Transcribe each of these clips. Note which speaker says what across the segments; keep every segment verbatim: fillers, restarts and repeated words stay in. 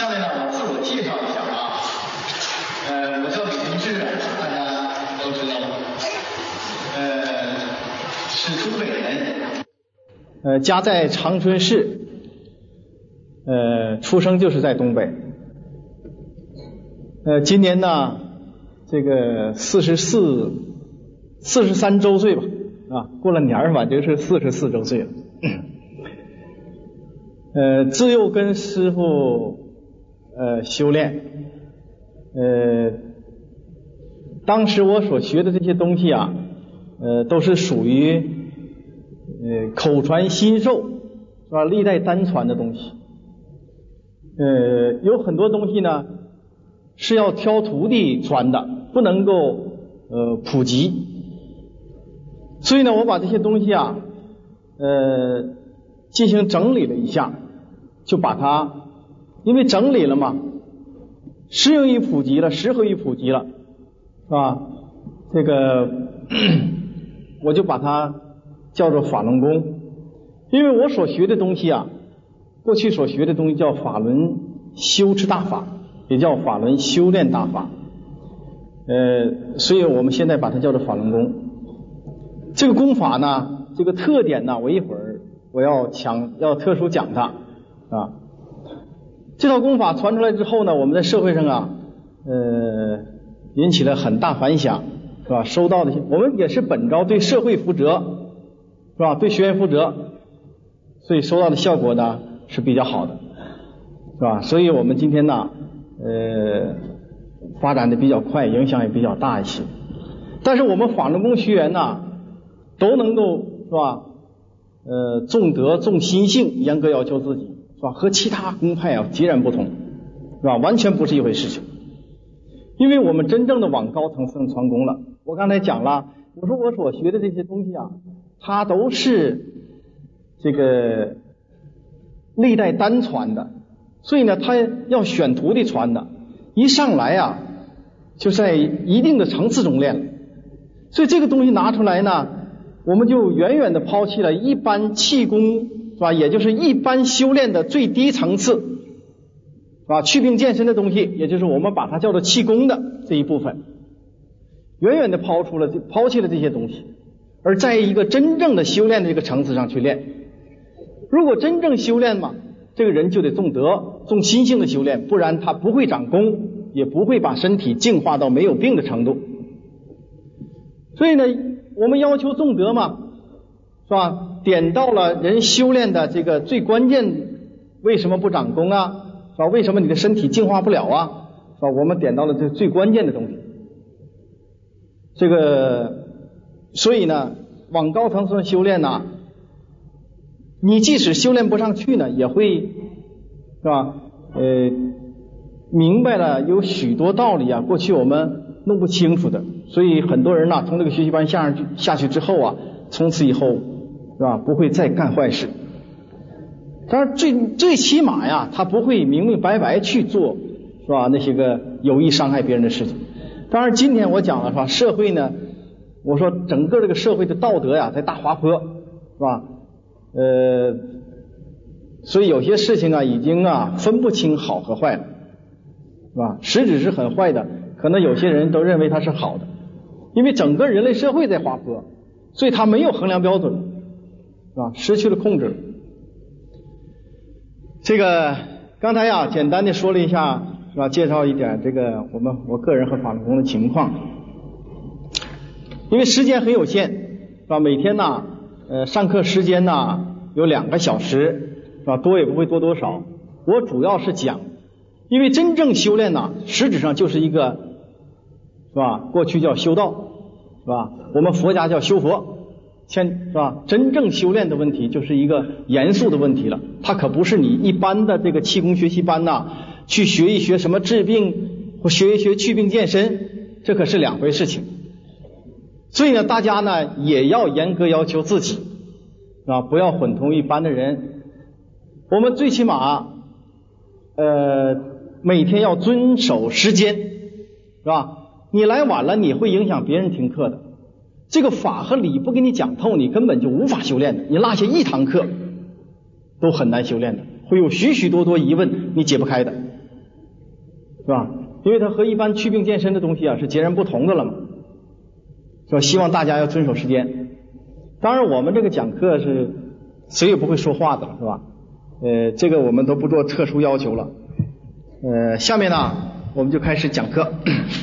Speaker 1: 下面呢，我自我介绍一下啊，呃，我叫李明志，大家都知道，呃，是东北人，呃，家在长春市，呃，出生就是在东北，呃，今年呢，这个四十四、四十三周岁吧，啊，过了年儿吧，就是四十四周岁了。呃，自幼跟师傅呃修炼，呃，当时我所学的这些东西啊，呃，都是属于呃口传心授，是吧？历代单传的东西。呃，有很多东西呢是要挑徒弟传的，不能够呃普及。所以呢，我把这些东西啊，呃，进行整理了一下。就把它，因为整理了嘛，适用于普及了，适合于普及了，是吧？这个我就把它叫做法轮功，因为我所学的东西啊，过去所学的东西叫法轮修持大法，也叫法轮修炼大法，呃，所以我们现在把它叫做法轮功。这个功法呢，这个特点呢，我一会儿我要强要特殊讲它。啊，这套功法传出来之后呢，我们在社会上啊，呃，引起了很大反响，是吧？收到的，我们也是本着对社会负责，是吧？对学员负责，所以收到的效果呢是比较好的，是吧？所以我们今天呢，呃，发展的比较快，影响也比较大一些。但是我们法轮功学员呢，都能够是吧？呃，重德重心性，严格要求自己。是吧？和其他宗派啊截然不同，是吧？完全不是一回事情。因为我们真正的往高层次传功了。我刚才讲了，我说我所学的这些东西啊，它都是这个历代单传的，所以呢，他要选徒弟传的，一上来啊，就在一定的层次中练了。所以这个东西拿出来呢，我们就远远的抛弃了一般气功。是吧？也就是一般修炼的最低层次，是吧？祛病健身的东西，也就是我们把它叫做气功的这一部分，远远的抛出了抛弃了这些东西，而在一个真正的修炼的这个层次上去练。如果真正修炼嘛，这个人就得重德、重心性的修炼，不然他不会长功，也不会把身体净化到没有病的程度。所以呢，我们要求重德嘛。是吧？点到了人修炼的这个最关键，为什么不长功啊？是吧？为什么你的身体净化不了啊？是吧？我们点到了这最关键的东西。这个，所以呢，往高层次修炼呢，你即使修炼不上去呢，也会是吧？呃，明白了有许多道理啊，过去我们弄不清楚的，所以很多人呢，从这个学习班下上去下去之后啊，从此以后。是吧？不会再干坏事。当然最最起码呀，他不会明明白白去做，是吧？那些个有意伤害别人的事情。当然今天我讲了，是吧？社会呢，我说整个这个社会的道德呀，在大滑坡，是吧？呃，所以有些事情啊，已经啊分不清好和坏了，是吧？实质是很坏的，可能有些人都认为它是好的，因为整个人类社会在滑坡，所以它没有衡量标准。是吧？失去了控制。这个刚才呀，简单的说了一下，是吧？介绍一点这个我们我个人和法轮功的情况。因为时间很有限，是吧？每天呢，呃，上课时间呢有两个小时，是吧？多也不会多多少。我主要是讲，因为真正修炼呢，实质上就是一个，是吧？过去叫修道，是吧？我们佛家叫修佛。先是吧？真正修炼的问题就是一个严肃的问题了，它可不是你一般的这个气功学习班呐、啊，去学一学什么治病或学一学祛病健身，这可是两回事情。所以呢，大家呢也要严格要求自己，是吧？不要混同一般的人。我们最起码，呃，每天要遵守时间，是吧？你来晚了，你会影响别人听课的。这个法和理不给你讲透，你根本就无法修炼的。你落下一堂课都很难修炼的，会有许许多多疑问你解不开的， 是吧？因为它和一般祛病健身的东西啊是截然不同的了嘛，是吧？希望大家要遵守时间。当然我们这个讲课是谁也不会说话的了，是吧？呃，这个我们都不做特殊要求了。呃，下面呢我们就开始讲课。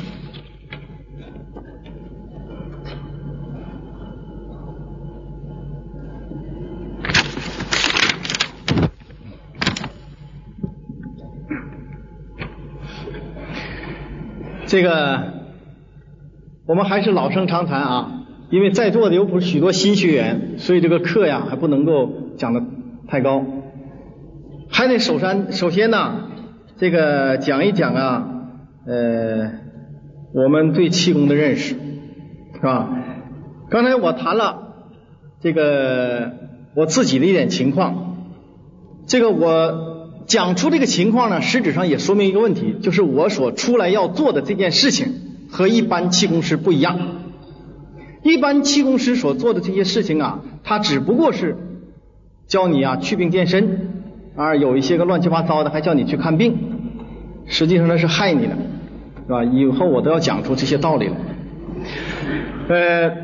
Speaker 1: 这个我们还是老生常谈啊，因为在座的有许多新学员，所以这个课呀还不能够讲得太高，还得首先首先呢这个讲一讲啊呃我们对气功的认识，是吧？刚才我谈了这个我自己的一点情况，这个我讲出这个情况呢，实质上也说明一个问题，就是我所出来要做的这件事情和一般气功师不一样。一般气功师所做的这些事情啊，他只不过是教你啊祛病健身，啊有一些个乱七八糟的还叫你去看病，实际上那是害你的，是吧？以后我都要讲出这些道理了。呃，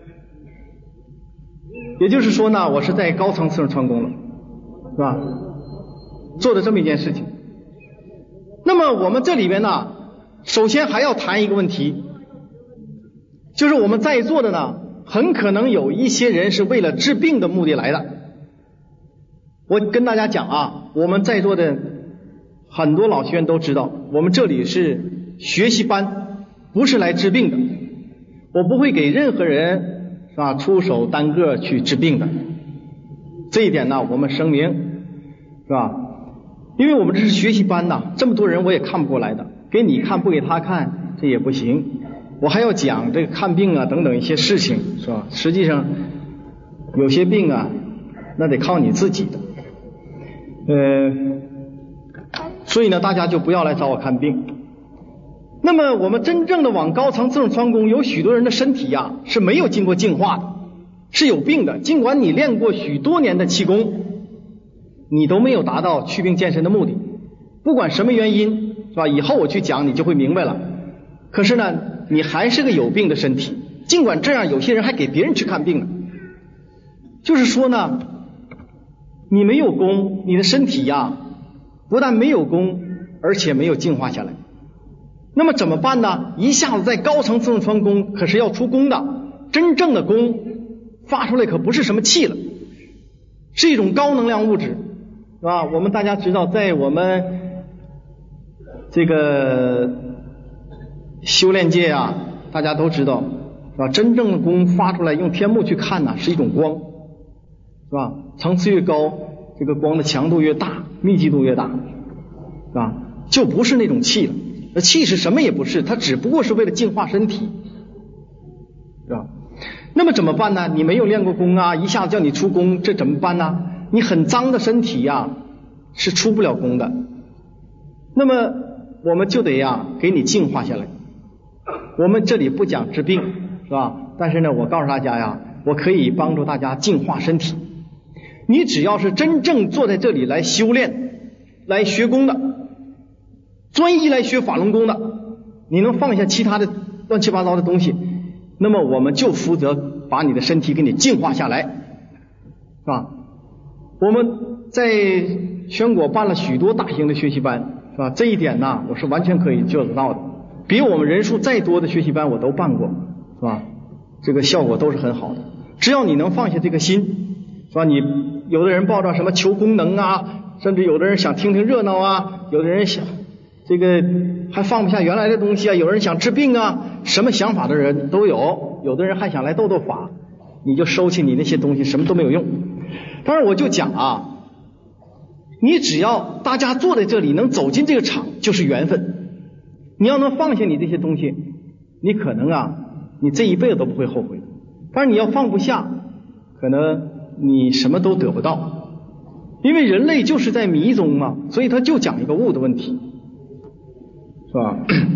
Speaker 1: 也就是说呢，我是在高层次上传功了，是吧？做的这么一件事情。那么我们这里边呢，首先还要谈一个问题，就是我们在座的呢，很可能有一些人是为了治病的目的来的。我跟大家讲啊，我们在座的很多老学员都知道，我们这里是学习班，不是来治病的。我不会给任何人是吧出手单个去治病的，这一点呢我们声明，是吧？因为我们这是学习班呐，这么多人我也看不过来的，给你看不给他看这也不行，我还要讲这个看病啊等等一些事情，是吧？实际上有些病啊那得靠你自己的，呃，所以呢大家就不要来找我看病。那么我们真正的往高层次上穿功，有许多人的身体呀、啊、是没有经过净化的，是有病的，尽管你练过许多年的气功，你都没有达到祛病健身的目的，不管什么原因，是吧？以后我去讲你就会明白了。可是呢你还是个有病的身体，尽管这样有些人还给别人去看病呢，就是说呢你没有功，你的身体呀不但没有功，而且没有净化下来。那么怎么办呢？一下子在高层次上穿功，可是要出功的，真正的功发出来可不是什么气了，是一种高能量物质，是吧？我们大家知道，在我们这个修炼界啊，大家都知道，是吧？真正的功发出来，用天目去看呢，是一种光，是吧？层次越高，这个光的强度越大，密集度越大，是吧？就不是那种气了。那气是什么也不是，它只不过是为了净化身体，是吧？那么怎么办呢？你没有练过功啊，一下子叫你出功，这怎么办呢？你很脏的身体呀、啊，是出不了功的。那么我们就得呀给你净化下来。我们这里不讲治病，是吧？但是呢，我告诉大家呀，我可以帮助大家净化身体。你只要是真正坐在这里来修炼、来学功的，专一来学法轮功的，你能放下其他的乱七八糟的东西，那么我们就负责把你的身体给你净化下来，是吧？我们在全国办了许多大型的学习班，是吧？这一点呢我是完全可以做得到的，比我们人数再多的学习班我都办过，是吧？这个效果都是很好的。只要你能放下这个心，是吧？你有的人抱着什么求功能啊，甚至有的人想听听热闹啊，有的人想这个还放不下原来的东西啊，有人想治病啊，什么想法的人都有，有的人还想来斗斗法，你就收起你那些东西，什么都没有用。当然我就讲啊，你只要大家坐在这里能走进这个场就是缘分，你要能放下你这些东西，你可能啊你这一辈子都不会后悔。但是你要放不下，可能你什么都得不到，因为人类就是在迷中嘛，所以他就讲一个悟的问题，是吧？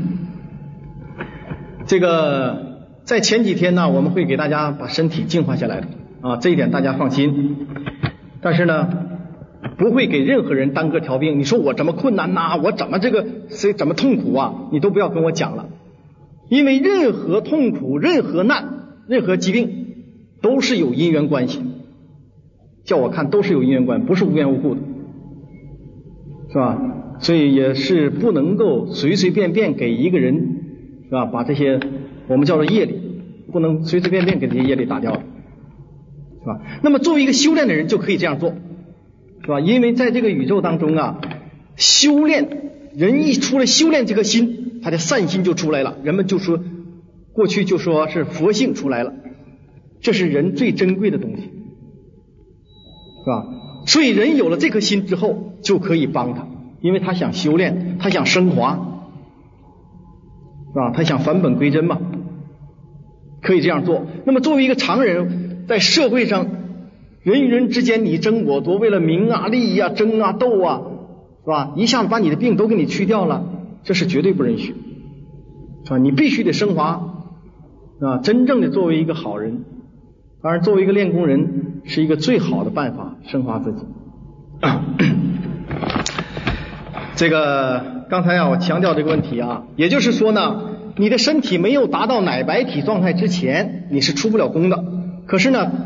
Speaker 1: 这个在前几天呢，我们会给大家把身体净化下来的啊，这一点大家放心。但是呢， 不会给任何人当个调兵。你说我怎么困难呐、啊，我怎么这个谁怎么痛苦啊，你都不要跟我讲了，因为任何痛苦、任何难、任何疾病都是有因缘关系，叫我看都是有因缘关系，不是无缘无故的，是吧？所以也是不能够随随便便给一个人，是吧？把这些我们叫做业力，不能随随便便给这些业力打掉了，是吧？那么作为一个修炼的人就可以这样做，是吧？因为在这个宇宙当中啊，修炼人一出了修炼这颗心，他的善心就出来了，人们就说过去就说是佛性出来了，这是人最珍贵的东西，是吧？所以人有了这颗心之后就可以帮他，因为他想修炼，他想升华，是吧？他想返本归真嘛，可以这样做。那么作为一个常人，在社会上人与人之间你争我夺，为了名啊利啊争啊斗啊，是吧？一下子把你的病都给你去掉了，这是绝对不允许，是吧？你必须得升华啊，真正的作为一个好人。当然作为一个练功人是一个最好的办法，升华自己。这个刚才啊我强调这个问题啊，也就是说呢，你的身体没有达到奶白体状态之前你是出不了功的。可是呢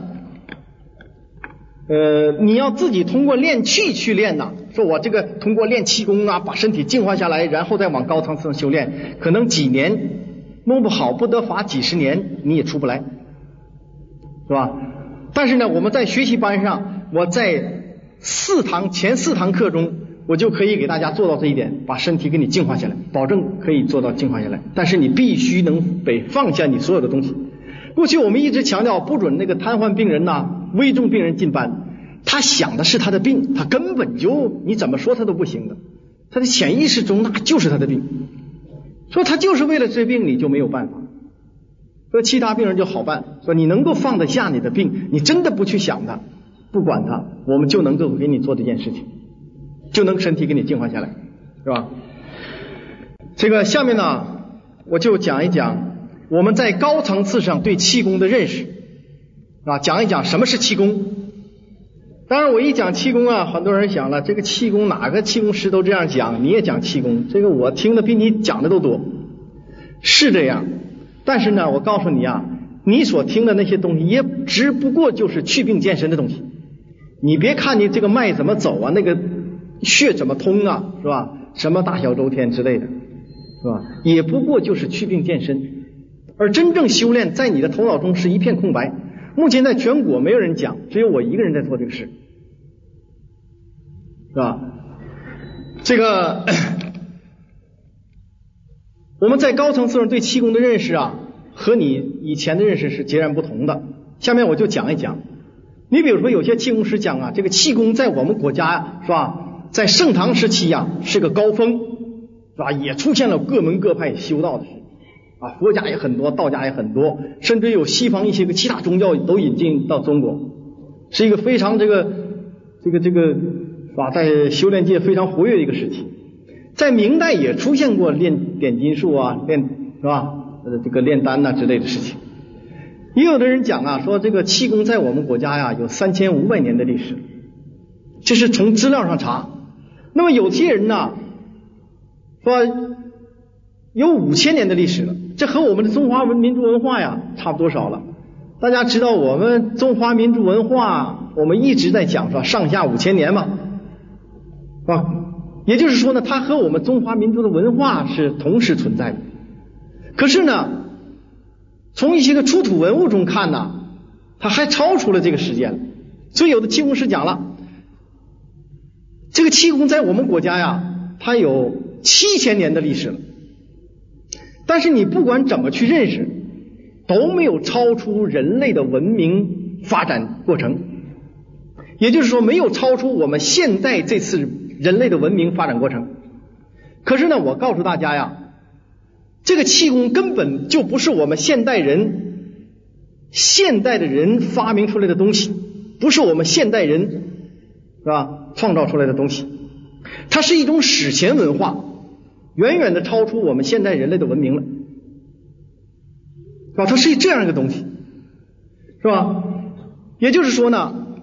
Speaker 1: 呃，你要自己通过练气去练呐，说我这个通过练气功啊把身体净化下来，然后再往高层次修炼，可能几年弄不好不得法几十年你也出不来，是吧？但是呢我们在学习班上，我在四堂前四堂课中我就可以给大家做到这一点，把身体给你净化下来，保证可以做到净化下来。但是你必须能得放下你所有的东西。过去我们一直强调不准那个瘫痪病人呐、啊、危重病人进班，他想的是他的病，他根本就你怎么说他都不行的，他的潜意识中那就是他的病，说他就是为了治病你就没有办法。说其他病人就好办，说你能够放得下你的病，你真的不去想它，不管它，我们就能够给你做这件事情，就能身体给你净化下来，是吧？这个下面呢我就讲一讲我们在高层次上对气功的认识啊，讲一讲什么是气功。当然我一讲气功啊，很多人想了，这个气功哪个气功师都这样讲，你也讲气功，这个我听的比你讲的都多，是这样。但是呢我告诉你啊，你所听的那些东西也只不过就是祛病健身的东西，你别看你这个脉怎么走啊，那个血怎么通啊，是吧？什么大小周天之类的，是吧？也不过就是祛病健身。而真正修炼在你的头脑中是一片空白，目前在全国没有人讲，只有我一个人在做这个事，是吧？这个我们在高层次上对气功的认识啊，和你以前的认识是截然不同的。下面我就讲一讲，你比如说有些气功师讲啊，这个气功在我们国家是吧，在盛唐时期啊是个高峰，是吧？也出现了各门各派修道的事啊，佛家也很多，道家也很多，甚至有西方一些个其他宗教都引进到中国，是一个非常这个这个这个是吧，在修炼界非常活跃的一个时期。在明代也出现过炼点金术啊，炼是吧，呃这个炼丹呐、啊、之类的事情。也有的人讲啊，说这个气功在我们国家呀有三千五百年的历史，这是从资料上查。那么有些人呢说有五千年的历史了，这和我们的中华民族文化呀差不多少了。大家知道我们中华民族文化，我们一直在讲说上下五千年嘛，是吧？也就是说呢，它和我们中华民族的文化是同时存在的。可是呢，从一些个出土文物中看呢，它还超出了这个时间了。所以有的气功师讲了，这个气功在我们国家呀，它有七千年的历史了。但是你不管怎么去认识，都没有超出人类的文明发展过程，也就是说没有超出我们现在这次人类的文明发展过程。可是呢，我告诉大家呀，这个气功根本就不是我们现代人现代的人发明出来的东西，不是我们现代人是吧创造出来的东西，它是一种史前文化，远远的超出我们现代人类的文明了，是吧？它是这样一个东西，是吧？也就是说呢，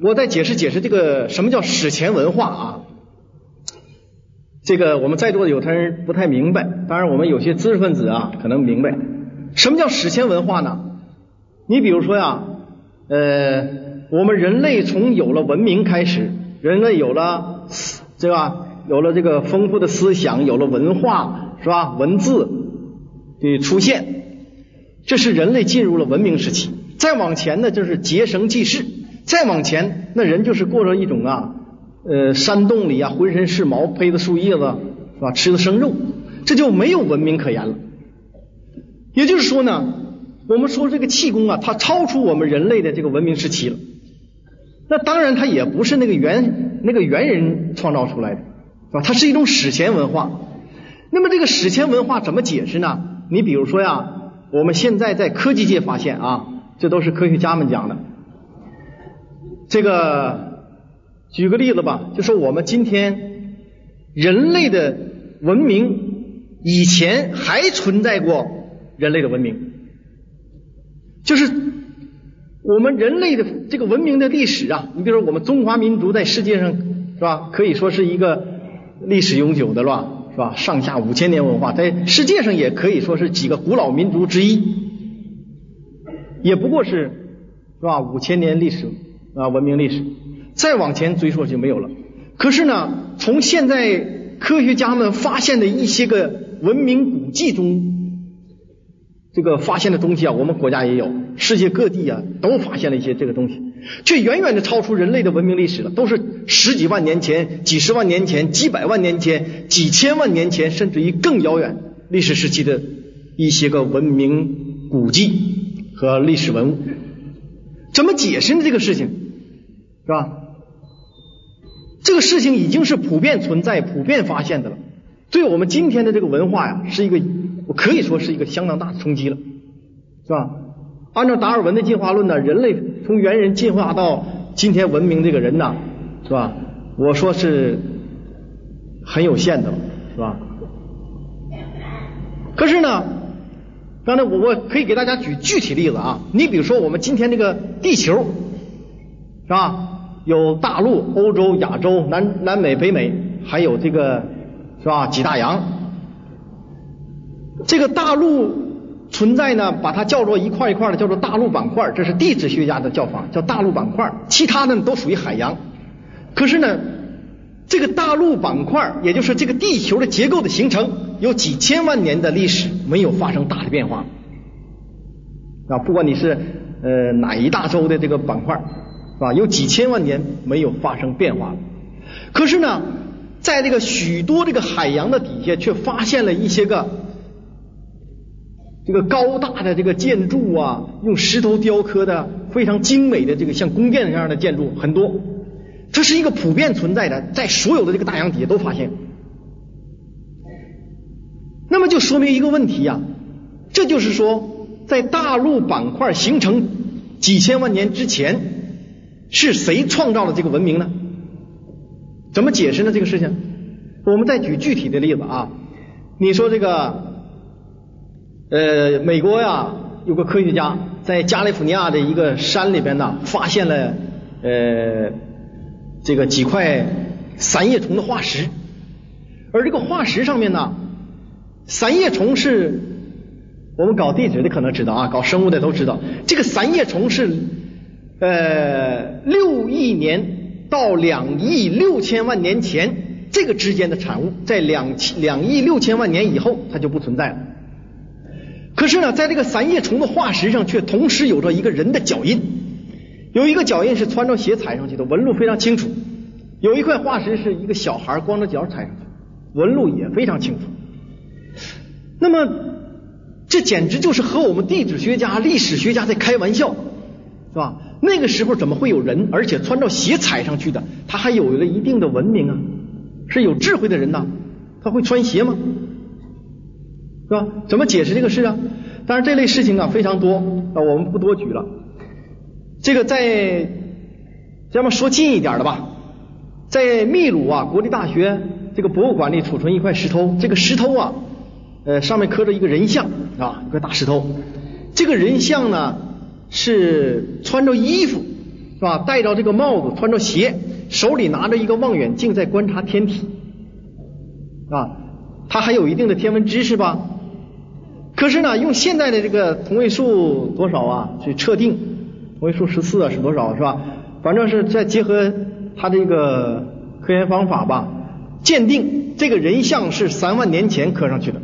Speaker 1: 我再解释解释这个什么叫史前文化啊。这个我们在座的有的人不太明白，当然我们有些知识分子啊可能明白。什么叫史前文化呢？你比如说呀，呃，我们人类从有了文明开始，人类有了这个有了这个丰富的思想，有了文化，是吧？文字的出现，这是人类进入了文明时期。再往前呢，就是结绳记事；再往前，那人就是过着一种啊，呃，山洞里啊，浑身是毛，披着树叶子，是吧？吃的生肉，这就没有文明可言了。也就是说呢，我们说这个气功啊，它超出我们人类的这个文明时期了。那当然，它也不是那个猿那个猿人创造出来的，是吧？它是一种史前文化。那么这个史前文化怎么解释呢？你比如说呀，我们现在在科技界发现啊，这都是科学家们讲的。这个举个例子吧，就说我们今天人类的文明以前还存在过人类的文明，就是我们人类的这个文明的历史啊，你比如说我们中华民族在世界上是吧，可以说是一个历史悠久的了吧，是吧？上下五千年文化，在世界上也可以说是几个古老民族之一，也不过是是吧五千年历史啊文明历史，再往前追溯就没有了。可是呢，从现在科学家们发现的一些个文明古迹中，这个发现的东西啊，我们国家也有，世界各地啊都发现了一些这个东西，却远远的超出人类的文明历史了，都是十几万年前、几十万年前、几百万年前、几千万年前，甚至于更遥远历史时期的一些个文明古迹和历史文物。怎么解释呢？这个事情是吧？这个事情已经是普遍存在、普遍发现的了，对我们今天的这个文化呀，是一个我可以说是一个相当大的冲击了，是吧？按照达尔文的进化论呢，人类从猿人进化到今天文明这个人呢，是吧？我说是很有限的，是吧？可是呢，刚才我我可以给大家举具体例子啊，你比如说我们今天这个地球，是吧？有大陆、欧洲、亚洲、南南美、北美，还有这个是吧几大洋。这个大陆存在呢，把它叫做一块一块的，叫做大陆板块，这是地质学家的叫法，叫大陆板块。其他的都属于海洋。可是呢，这个大陆板块，也就是这个地球的结构的形成，有几千万年的历史没有发生大的变化啊！不管你是呃哪一大洲的这个板块，是吧？有几千万年没有发生变化。可是呢，在这个许多这个海洋的底下，却发现了一些个这个高大的这个建筑啊，用石头雕刻的非常精美的这个像宫殿这样的建筑很多，这是一个普遍存在的，在所有的这个大洋底下都发现。那么就说明一个问题啊，这就是说，在大陆板块形成几千万年之前，是谁创造了这个文明呢？怎么解释呢？这个事情，我们再举具体的例子啊。你说这个。呃，美国呀有个科学家在加利福尼亚的一个山里边呢，发现了呃这个几块散叶虫的化石，而这个化石上面呢，散叶虫是我们搞地质的可能知道啊，搞生物的都知道，这个散叶虫是呃六亿年到两亿六千万年前这个之间的产物，在两两亿六千万年以后它就不存在了。可是呢，在这个散叶虫的化石上却同时有着一个人的脚印，有一个脚印是穿着鞋踩上去的，纹路非常清楚；有一块化石是一个小孩光着脚踩上去，纹路也非常清楚。那么这简直就是和我们地质学家、历史学家在开玩笑，是吧？那个时候怎么会有人，而且穿着鞋踩上去的？他还有了一定的文明啊，是有智慧的人呐，他会穿鞋吗？是吧？怎么解释这个事啊？当然这类事情啊非常多啊，我们不多举了。这个在咱们说近一点的吧，在秘鲁啊国立大学这个博物馆里储存一块石头，这个石头啊呃上面刻着一个人像啊，一块大石头。这个人像呢是穿着衣服是
Speaker 2: 吧？戴着这个帽子，穿着鞋，手里拿着一个望远镜在观察天体啊，他还有一定的天文知识吧？可是呢，用现在的这个同位素多少啊去测定，同位素十四啊是多少是吧？反正是再结合他这个科研方法吧，鉴定这个人像是三万年前刻上去的。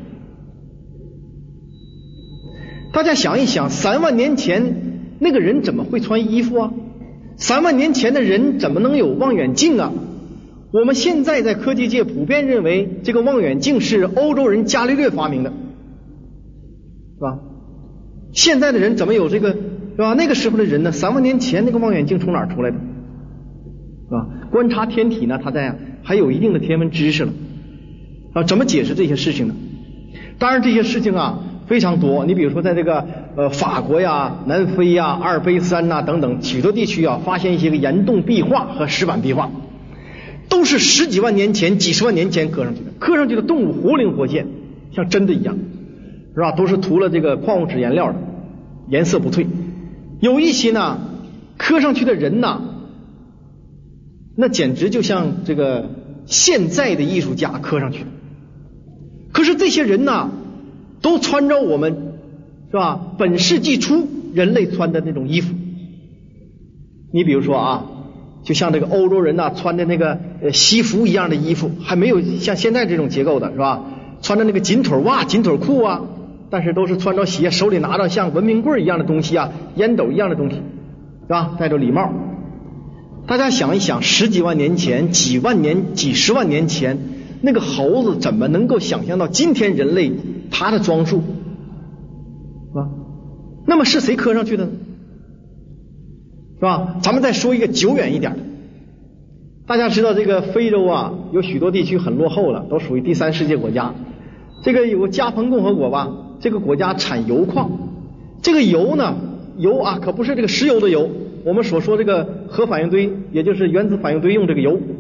Speaker 2: 大家想一想，三万年前那个人怎么会穿衣服啊？三万年前的人怎么能有望远镜啊？我们现在在科技界普遍认为这个望远镜是欧洲人伽利略发明的，是吧？现在的人怎么有这个，是吧？那个时候的人呢，三万年前那个望远镜从哪儿出来的，是吧？观察天体呢，他在还有一定的天文知识了啊，怎么解释这些事情呢？当然这些事情啊非常多，你比如说在这个呃法国呀、南非呀、阿尔卑斯山呐等等许多地区啊，发现一些个岩洞壁画和石板壁画，都是十几万年前、几十万年前刻上去的，刻上去的动物活灵活现，像真的一样，是吧？都是涂了这个矿物质颜料的，颜色不褪。有一些呢，刻上去的人呐，那简直就像这个现在的艺术家刻上去的。可是这些人呐，都穿着我们是吧本世纪初人类穿的那种衣服。你比如说啊，就像这个欧洲人呐、啊、穿的那个呃西服一样的衣服，还没有像现在这种结构的，是吧？穿着那个紧腿袜、紧腿裤啊，但是都是穿着鞋，手里拿着像文明棍一样的东西啊，烟斗一样的东西，是吧？戴着礼帽。大家想一想，十几万年前、几万年、几十万年前，那个猴子怎么能够想象到今天人类他的装束啊？那么是谁刻上去的呢？是吧？咱们再说一个久远一点的，大家知道这个非洲啊，有许多地区很落后了，都属于第三世界国家。这个有个加蓬共和国吧，这个国家产油矿，这个油呢，油啊可不是这个石油的油，我们所说这个核反应堆，也就是原子反应堆用这个油。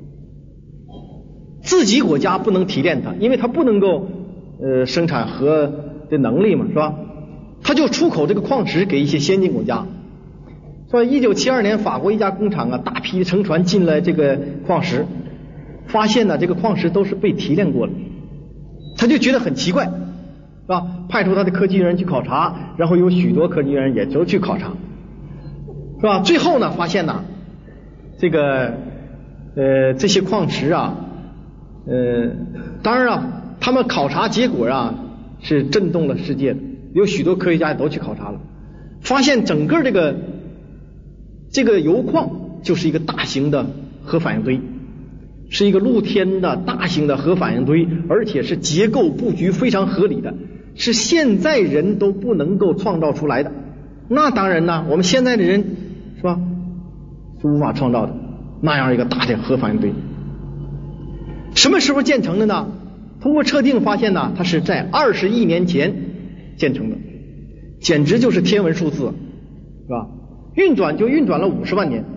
Speaker 2: 自己国家不能提炼它，因为它不能够呃生产核的能力嘛，是吧？它就出口这个矿石给一些先进国家。说一九七二年，法国一家工厂啊，大批乘船进来这个矿石，发现呢这个矿石都是被提炼过的，他就觉得很奇怪，是吧？派出他的科技人员去考察，然后有许多科技人员也都去考察，是吧？最后呢发现呢，这个呃这些矿石啊。呃，当然啊，他们考察结果啊是震动了世界的，有许多科学家也都去考察了，发现整个这个这个油矿就是一个大型的核反应堆，是一个露天的大型的核反应堆，而且是结构布局非常合理的，是现在人都不能够创造出来的。那当然呢，我们现在的人是吧，是无法创造的那样一个大的核反应堆。什么时候建成的呢？通过测定发现呢，它是在二十亿年前建成的，简直就是天文数字，是吧？运转就运转了五十万年。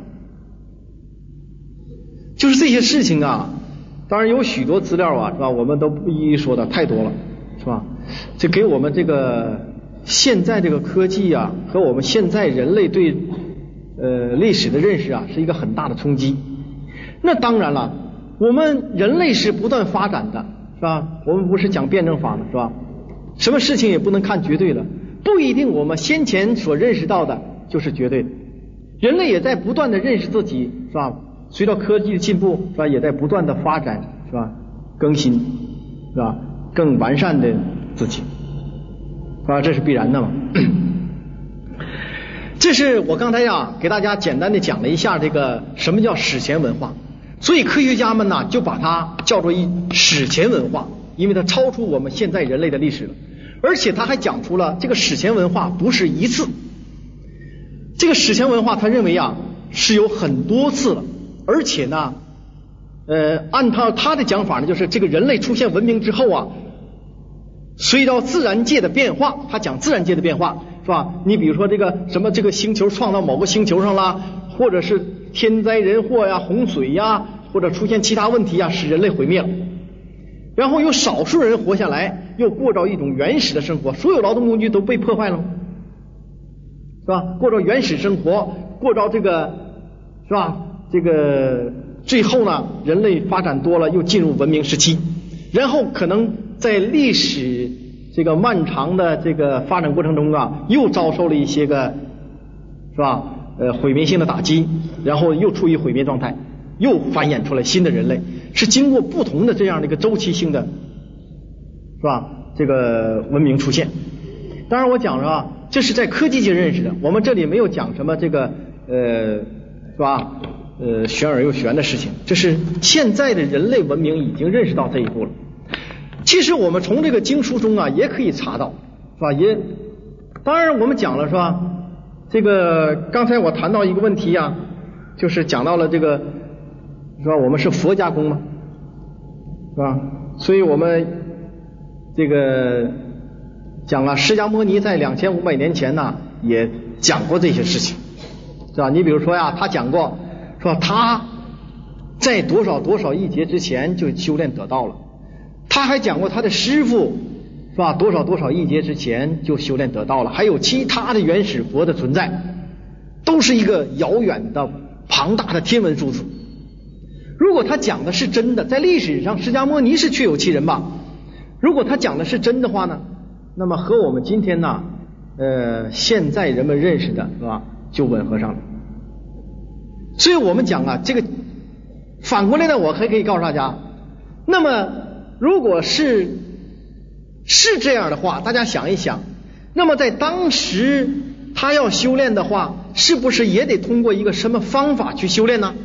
Speaker 2: 就是这些事情啊，当然有许多资料啊，是吧？我们都不一一说的，太多了，是吧？这给我们这个现在这个科技啊，和我们现在人类对呃历史的认识啊，是一个很大的冲击。那当然了。我们人类是不断发展的，是吧？我们不是讲辩证法的，是吧？什么事情也不能看绝对的，不一定我们先前所认识到的就是绝对的。人类也在不断的认识自己，是吧？随着科技的进步，是吧？也在不断的发展，是吧？更新，是吧？更完善的自己，是吧？这是必然的嘛。这是我刚才呀给大家简单的讲了一下这个什么叫史前文化。所以科学家们呢就把它叫做一史前文化，因为它超出我们现在人类的历史了。而且他还讲出了这个史前文化不是一次，这个史前文化他认为啊是有很多次了，而且呢呃按照他的讲法呢，就是这个人类出现文明之后啊，随着自然界的变化，他讲自然界的变化，是吧？你比如说这个什么这个星球撞到某个星球上啦，或者是天灾人祸呀、洪水呀，或者出现其他问题呀，使人类毁灭了。然后有少数人活下来，又过着一种原始的生活，所有劳动工具都被破坏了，是吧？过着原始生活，过着这个是吧？这个最后呢，人类发展多了，又进入文明时期，然后可能在历史这个漫长的这个发展过程中啊，又遭受了一些个是吧呃毁灭性的打击，然后又处于毁灭状态，又繁衍出来新的人类，是经过不同的这样的一个周期性的是吧这个文明出现。当然我讲了啊，这是在科技界认识的，我们这里没有讲什么这个呃是吧呃玄而又玄的事情，这是现在的人类文明已经认识到这一步了。其实我们从这个经书中啊也可以查到，是吧？也当然我们讲了是吧？这个刚才我谈到一个问题啊，就是讲到了这个是吧？我们是佛家公嘛，是吧？所以我们这个讲了，释迦牟尼在两千五百年前呢也讲过这些事情，是吧？你比如说呀，他讲过说他在多少多少亿劫之前就修炼得到了。他还讲过他的师父是吧多少多少亿劫之前就修炼得到了，还有其他的原始佛的存在，都是一个遥远的庞大的天文数字。如果他讲的是真的，在历史上释迦牟尼是确有其人吧，如果他讲的是真的话呢，那么和我们今天呢呃现在人们认识的是吧就吻合上了。所以我们讲啊，这个反过来呢，我还可以告诉大家，那么如果是是这样的话，大家想一想，那么在当时他要修炼的话，是不是也得通过一个什么方法去修炼呢？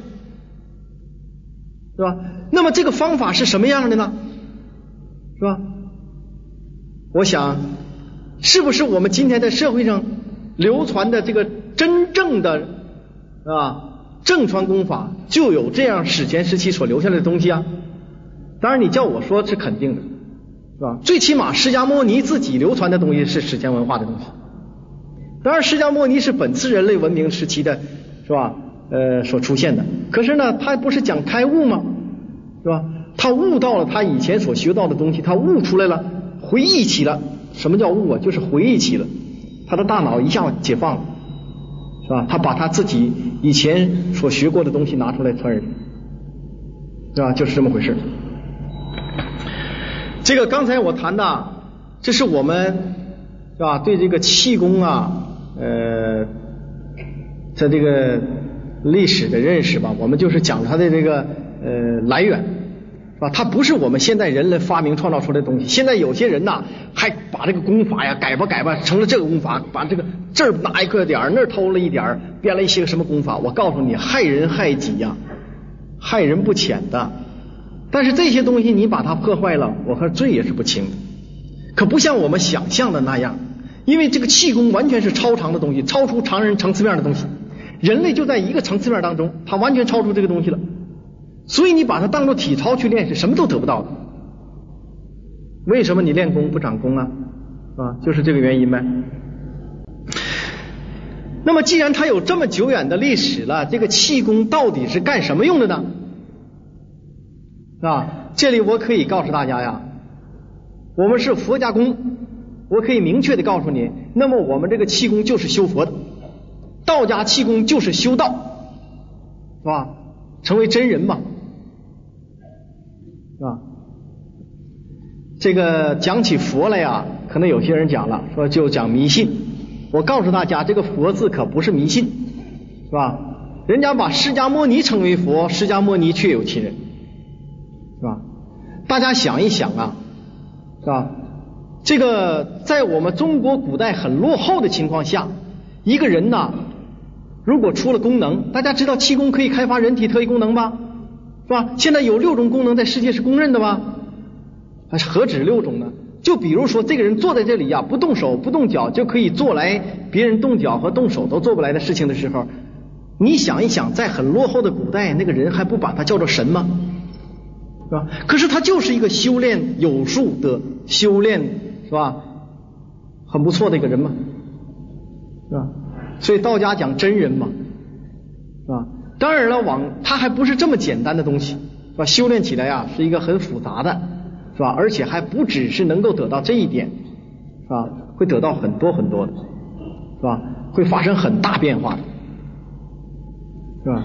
Speaker 2: 是吧？那么这个方法是什么样的呢？是吧？我想是不是我们今天在社会上流传的这个真正的啊正传功法就有这样史前时期所留下来的东西啊？当然你叫我说是肯定的，是吧？最起码释迦牟尼自己流传的东西是史前文化的东西。当然释迦牟尼是本次人类文明时期的是吧呃所出现的，可是呢他不是讲开悟吗？是吧？他悟到了他以前所学到的东西，他悟出来了，回忆起了。什么叫悟啊？就是回忆起了，他的大脑一下解放了，是吧？他把他自己以前所学过的东西拿出来传人，是吧？就是这么回事。这个刚才我谈的，这是我们是吧对这个气功啊呃在这个历史的认识吧，我们就是讲它的这个呃来源，是吧？它不是我们现在人类发明创造出来的东西。现在有些人呐还把这个功法呀改吧改吧成了这个功法，把这个这儿拿一个点儿那儿偷了一点儿，编了一些个什么功法，我告诉你害人害己呀，害人不浅的。但是这些东西你把它破坏了，我看罪也是不轻的。可不像我们想象的那样，因为这个气功完全是超常的东西，超出常人层次面的东西，人类就在一个层次面当中，它完全超出这个东西了。所以你把它当作体操去练是什么都得不到的。为什么你练功不长功啊？啊，就是这个原因呗。那么既然它有这么久远的历史了，这个气功到底是干什么用的呢？啊，这里我可以告诉大家呀，我们是佛家功，我可以明确的告诉你，那么我们这个气功就是修佛的，道家气功就是修道，是吧？成为真人嘛，是吧？这个讲起佛来呀，可能有些人讲了，说就讲迷信。我告诉大家，这个佛字可不是迷信，是吧？人家把释迦牟尼称为佛，释迦牟尼确有其人，是吧？大家想一想啊，是吧？这个在我们中国古代很落后的情况下，一个人呐，如果出了功能，大家知道气功可以开发人体特异功能吧？是吧？现在有六种功能在世界是公认的吧？还是何止六种呢？就比如说这个人坐在这里呀，不动手不动脚就可以做来别人动脚和动手都做不来的事情的时候，你想一想，在很落后的古代，那个人还不把他叫做神吗？是吧？可是他就是一个修炼有术的修炼，是吧？很不错的一个人嘛，是吧？所以道家讲真人嘛，是吧？当然了，往他还不是这么简单的东西，是吧？修炼起来呀是一个很复杂的，是吧？而且还不只是能够得到这一点，是吧？会得到很多很多的，是吧？会发生很大变化的，是吧？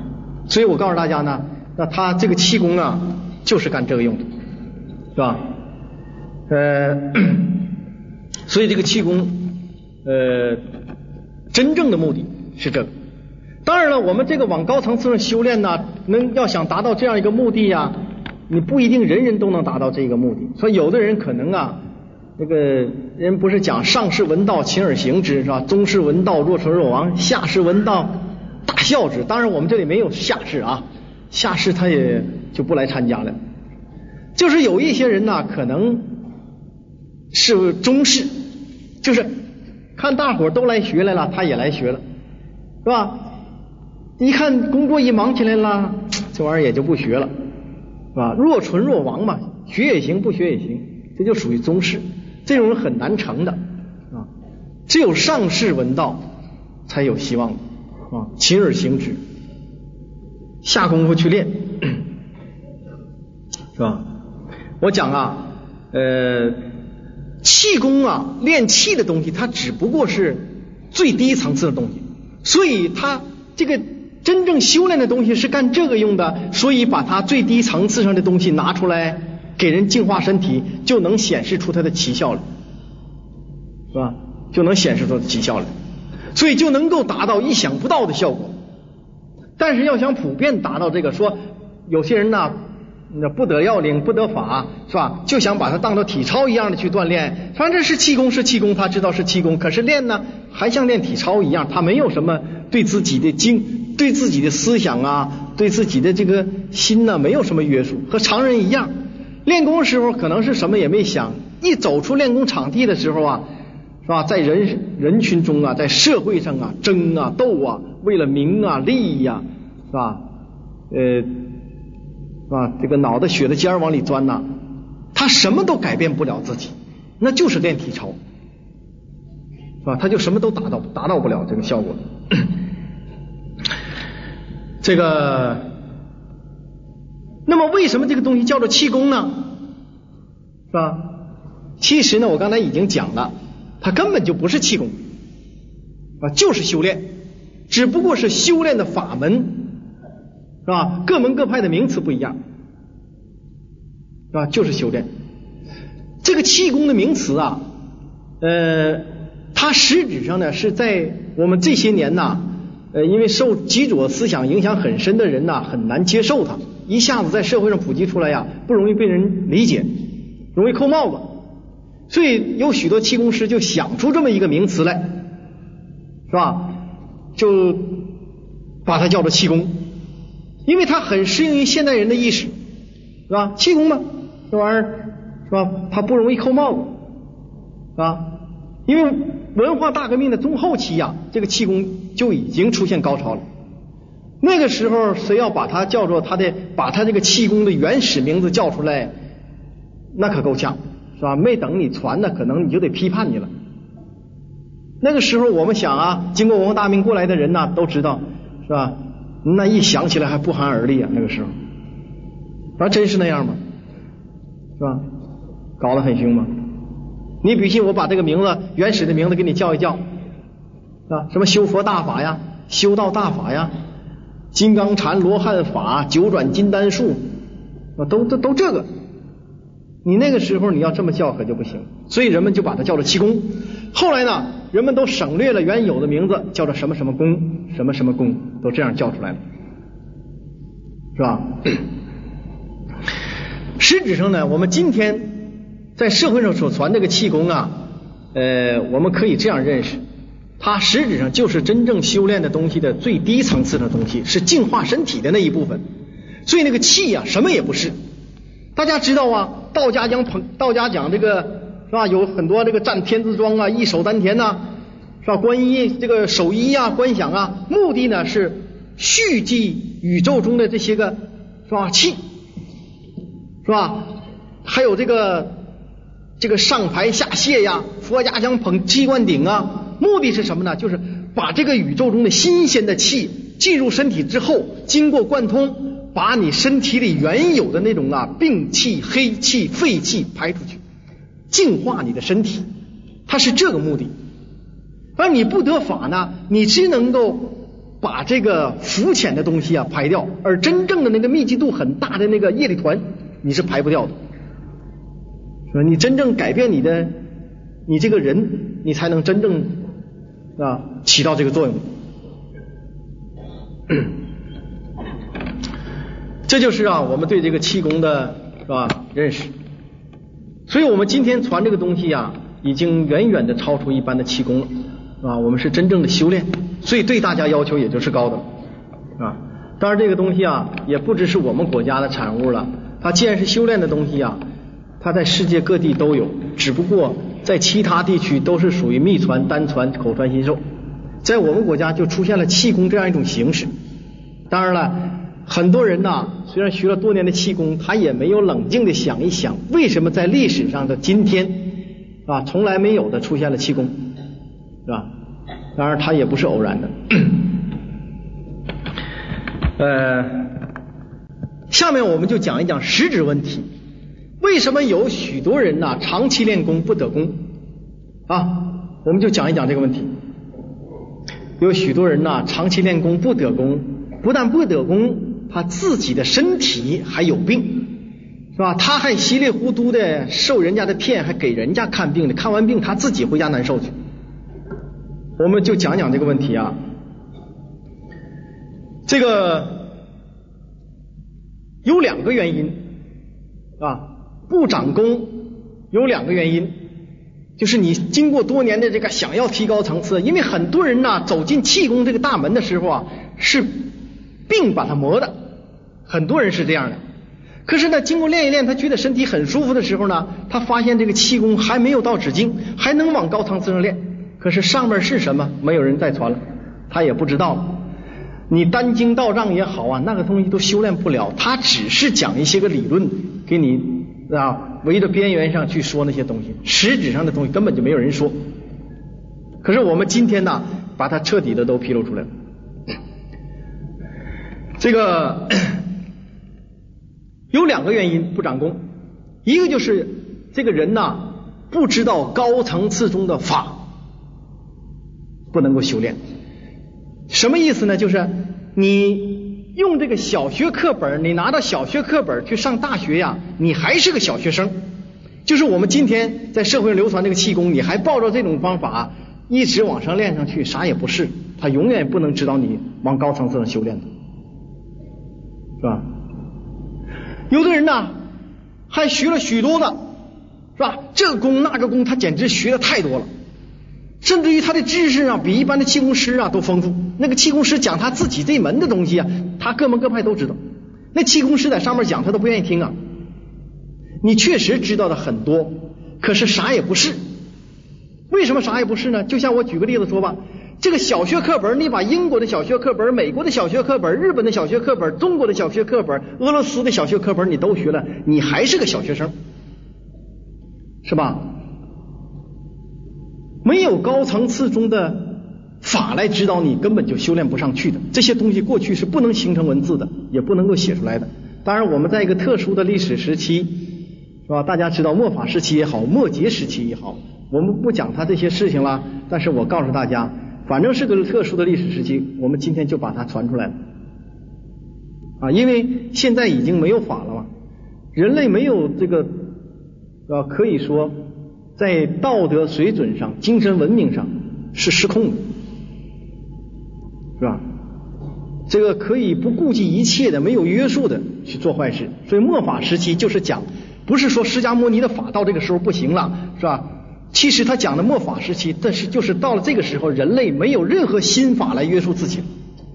Speaker 2: 所以我告诉大家呢，那他这个气功啊，就是干这个用的，是吧？呃，所以这个气功，呃，真正的目的是这个。当然了，我们这个往高层次上修炼呢，能要想达到这样一个目的呀，你不一定人人都能达到这个目的。所以有的人可能啊，那个人不是讲上士闻道勤而行之，是吧？中士闻道若存若亡，下士闻道大笑之。当然我们这里没有下士啊，下士他也就不来参加了。就是有一些人呢，可能是中士，就是看大伙都来学来了，他也来学了，是吧？一看工作一忙起来了，这玩意儿也就不学了，是吧？若存若亡嘛，学也行，不学也行，这就属于中士。这种人很难成的啊，只有上士闻道才有希望啊，勤而行之，下功夫去练，是吧？我讲啊，呃，气功啊，练气的东西，它只不过是最低层次的东西，所以它这个真正修炼的东西是干这个用的，所以把它最低层次上的东西拿出来给人净化身体，就能显示出它的奇效了，是吧？就能显示出它的奇效了，所以就能够达到意想不到的效果。但是要想普遍达到这个，说有些人呢，那不得要领不得法，是吧？就想把它当做体操一样的去锻炼，反正是气功是气功，他知道是气功，可是练呢还像练体操一样，他没有什么对自己的精对自己的思想啊，对自己的这个心呢，没有什么约束，和常人一样。练功的时候可能是什么也没想，一走出练功场地的时候啊，是吧？在人人群中啊，在社会上啊，争啊斗啊，为了名啊利呀、啊，是吧？呃，是吧？这个脑袋血的尖儿往里钻呐、啊，他什么都改变不了自己，那就是练体操，是吧？他就什么都达到达到不了这个效果。这个，那么为什么这个东西叫做气功呢？是吧？其实呢，我刚才已经讲了，它根本就不是气功啊，就是修炼，只不过是修炼的法门，是吧？各门各派的名词不一样，是吧？就是修炼。这个气功的名词啊，呃，它实质上呢是在我们这些年呐。呃，因为受极左思想影响很深的人呐，很难接受它，一下子在社会上普及出来呀，不容易被人理解，容易扣帽子，所以有许多气功师就想出这么一个名词来，是吧？就把它叫做气功，因为它很适应于现代人的意识，是吧？气功嘛，这玩意儿是吧？它不容易扣帽子，是吧？因为文化大革命的中后期呀、啊，这个气功就已经出现高潮了。那个时候，谁要把它叫做它的，把它这个气功的原始名字叫出来，那可够呛，是吧？没等你传呢，可能你就得批判你了。那个时候，我们想啊，经过文化大革命过来的人呐、啊，都知道，是吧？那一想起来还不寒而栗啊，那个时候，反正真是那样吗？是吧？搞得很凶吗？你比起我把这个名字原始的名字给你叫一叫啊，什么修佛大法呀，修道大法呀，金刚禅罗汉法，九转金丹术啊，都都都这个，你那个时候你要这么叫可就不行，所以人们就把它叫做气功。后来呢，人们都省略了原有的名字，叫做什么什么功，什么什么功，都这样叫出来了，是吧？实质上呢，我们今天在社会上所传这个气功啊，呃，我们可以这样认识，它实质上就是真正修炼的东西的最低层次的东西，是净化身体的那一部分。所以那个气呀、啊，什么也不是。大家知道啊，道家讲捧，道家讲这个是吧？有很多这个站天子桩啊，一手丹田呐、啊，是吧？观一这个手一啊，观想啊，目的呢是蓄积宇宙中的这些个是吧气，是吧？还有这个。这个上排下泻呀，佛家讲捧气灌顶啊，目的是什么呢？就是把这个宇宙中的新鲜的气进入身体之后，经过贯通，把你身体里原有的那种啊病气、黑气、废气排出去，净化你的身体，它是这个目的。而你不得法呢，你只能够把这个浮浅的东西啊排掉，而真正的那个密集度很大的那个业力团你是排不掉的，是吧？你真正改变你的你这个人，你才能真正啊起到这个作用。这就是啊我们对这个气功的是吧认识。所以我们今天传这个东西啊已经远远的超出一般的气功了，啊，我们是真正的修炼，所以对大家要求也就是高的，啊，当然这个东西啊也不只是我们国家的产物了，它既然是修炼的东西啊，它在世界各地都有，只不过在其他地区都是属于秘传、单传、口传心授，在我们国家就出现了气功这样一种形式。当然了，很多人呐，虽然学了多年的气功，他也没有冷静的想一想，为什么在历史上的今天啊，从来没有的出现了气功，是吧？当然，它也不是偶然的。呃，下面我们就讲一讲实质问题。为什么有许多人呐、啊、长期练功不得功啊？我们就讲一讲这个问题。有许多人呐、啊、长期练功不得功，不但不得功，他自己的身体还有病，是吧？他还稀里糊涂的受人家的骗，还给人家看病的，看完病他自己回家难受去。我们就讲讲这个问题啊。这个有两个原因啊，不长功有两个原因，就是你经过多年的这个想要提高层次，因为很多人呢走进气功这个大门的时候啊，是病把他磨的，很多人是这样的。可是呢，经过练一练，他觉得身体很舒服的时候呢，他发现这个气功还没有到止境，还能往高层次上练。可是上面是什么，没有人再传了，他也不知道了。你单经道丈也好啊，那个东西都修炼不了，他只是讲一些个理论给你啊，围着边缘上去说那些东西，实质上的东西根本就没有人说。可是我们今天呢，把它彻底的都披露出来了。这个有两个原因不长功，一个就是这个人呐不知道高层次中的法，不能够修炼。什么意思呢？就是你用这个小学课本，你拿到小学课本去上大学呀，你还是个小学生。就是我们今天在社会上流传这个气功，你还抱着这种方法一直往上练上去，啥也不是，他永远不能指导你往高层次上修炼的，是吧？有的人呢还学了许多的，是吧？这个功那个功，他简直学的太多了，甚至于他的知识啊比一般的气功师啊都丰富。那个气功师讲他自己这门的东西啊，他各门各派都知道。那气功师在上面讲，他都不愿意听啊。你确实知道的很多，可是啥也不是。为什么啥也不是呢？就像我举个例子说吧，这个小学课本，你把英国的小学课本、美国的小学课本、日本的小学课本、中国的小学课本、俄罗斯的小学课本你都学了，你还是个小学生，是吧？没有高层次中的法来指导你，根本就修炼不上去的。这些东西过去是不能形成文字的，也不能够写出来的。当然我们在一个特殊的历史时期，是吧？大家知道末法时期也好，末节时期也好，我们不讲它这些事情了，但是我告诉大家，反正是个特殊的历史时期，我们今天就把它传出来了啊！因为现在已经没有法了嘛，人类没有这个啊，可以说在道德水准上、精神文明上是失控的，是吧？这个可以不顾及一切的、没有约束的去做坏事。所以末法时期就是讲，不是说释迦牟尼的法到这个时候不行了，是吧？其实他讲的末法时期，但是就是到了这个时候，人类没有任何新法来约束自己，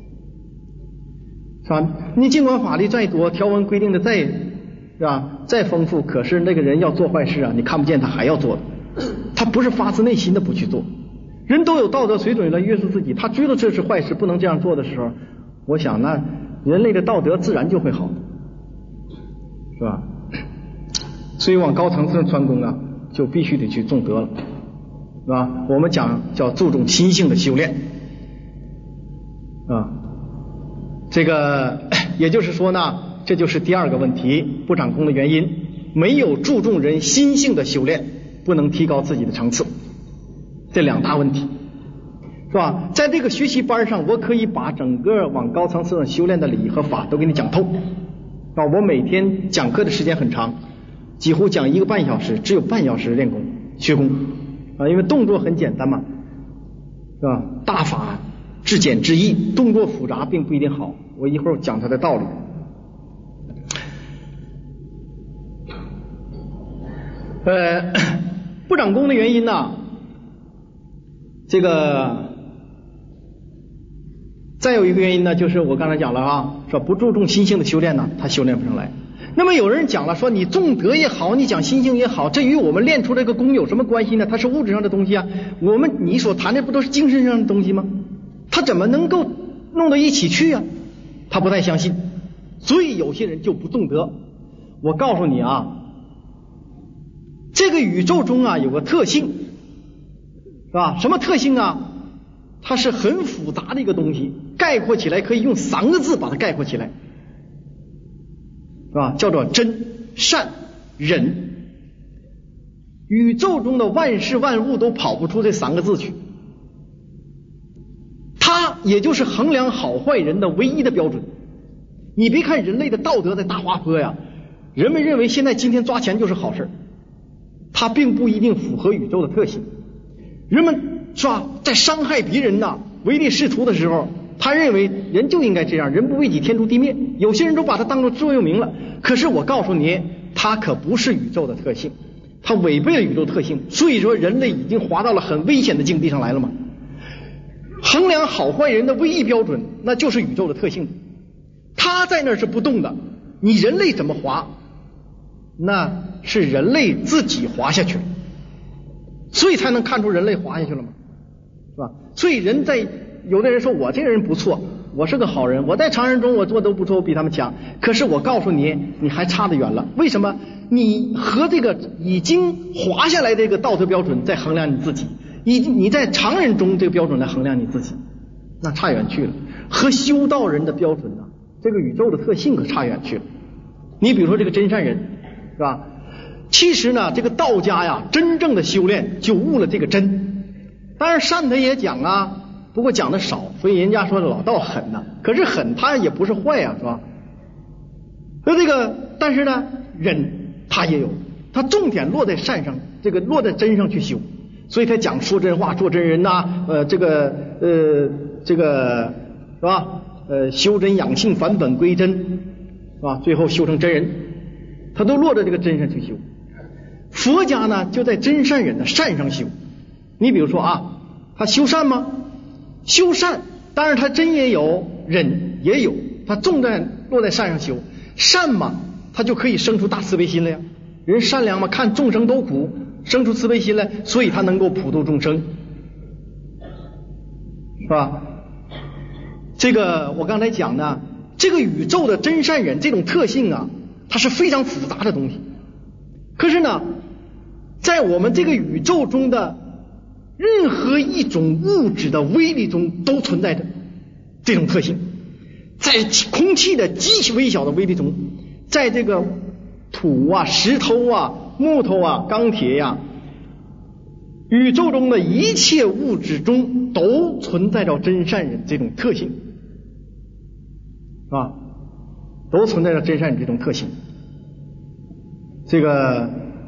Speaker 2: 是吧？你尽管法律再多，条文规定的再是吧再丰富，可是那个人要做坏事啊，你看不见他还要做的，他不是发自内心的不去做。人都有道德水准来约束自己，他知道这是坏事，不能这样做的时候，我想那人类的道德自然就会好，是吧？所以往高层次上传功啊，就必须得去种德了，是吧？我们讲叫注重心性的修炼啊。这个也就是说呢，这就是第二个问题，不长功的原因，没有注重人心性的修炼，不能提高自己的层次，这两大问题。 是吧？在这个学习班上，我可以把整个往高层次上修炼的理和法都给你讲透啊！我每天讲课的时间很长，几乎讲一个半小时，只有半小时练功学功啊，因为动作很简单嘛，是吧？大法至简至易，动作复杂并不一定好。我一会儿讲它的道理。呃，不长功的原因呢，这个再有一个原因呢，就是我刚才讲了啊，说不注重心性的修炼呢，他修炼不上来。那么有人讲了，说你重德也好，你讲心性也好，这与我们练出这个功有什么关系呢？它是物质上的东西啊，我们你所谈的不都是精神上的东西吗？他怎么能够弄到一起去啊？他不太相信，所以有些人就不重德。我告诉你啊，这个宇宙中啊有个特性，是吧？什么特性啊？它是很复杂的一个东西，概括起来可以用三个字把它概括起来，是吧？叫做真善忍。宇宙中的万事万物都跑不出这三个字去，它也就是衡量好坏人的唯一的标准。你别看人类的道德在大滑坡呀，人们认为现在今天抓钱就是好事，它并不一定符合宇宙的特性。人们是吧，在伤害别人呐、唯利是图的时候，他认为人就应该这样，人不为己天诛地灭。有些人都把它当作座右铭了，可是我告诉你，它可不是宇宙的特性，它违背了宇宙特性。所以说人类已经滑到了很危险的境地上来了嘛。衡量好坏人的唯一标准，那就是宇宙的特性，它在那儿是不动的，你人类怎么滑，那是人类自己滑下去了，所以才能看出人类滑下去了嘛，是吧？所以人在有的人说我这个人不错，我是个好人，我在常人中我做都不错，我比他们强。可是我告诉你，你还差得远了。为什么？你和这个已经滑下来这个道德标准在衡量你自己，你你在常人中这个标准来衡量你自己，那差远去了。和修道人的标准呢、啊，这个宇宙的特性可差远去了。你比如说这个真善人，是吧？其实呢，这个道家呀，真正的修炼就悟了这个真。当然善他也讲啊，不过讲的少，所以人家说老道狠呐、啊。可是狠他也不是坏啊，是吧？那这个，但是呢，忍他也有，他重点落在善上，这个落在真上去修，所以他讲说真话、做真人呐、啊，呃，这个呃，这个是吧？呃，修真养性，返本归真，是吧？最后修成真人，他都落在这个真上去修。佛家呢，就在真善忍的善上修。你比如说啊，他修善吗？修善，当然他真也有，忍也有，他重在落在善上修。善嘛，他就可以生出大慈悲心来呀。人善良嘛，看众生都苦，生出慈悲心来，所以他能够普度众生，是吧？这个我刚才讲呢，这个宇宙的真善忍这种特性啊，它是非常复杂的东西。可是呢，在我们这个宇宙中的任何一种物质的微粒中都存在着这种特性，在空气的极其微小的微粒中，在这个土啊、石头啊、木头啊、钢铁呀、啊，宇宙中的一切物质中都存在着真善忍这种特性，啊，都存在着真善忍这种特性。这个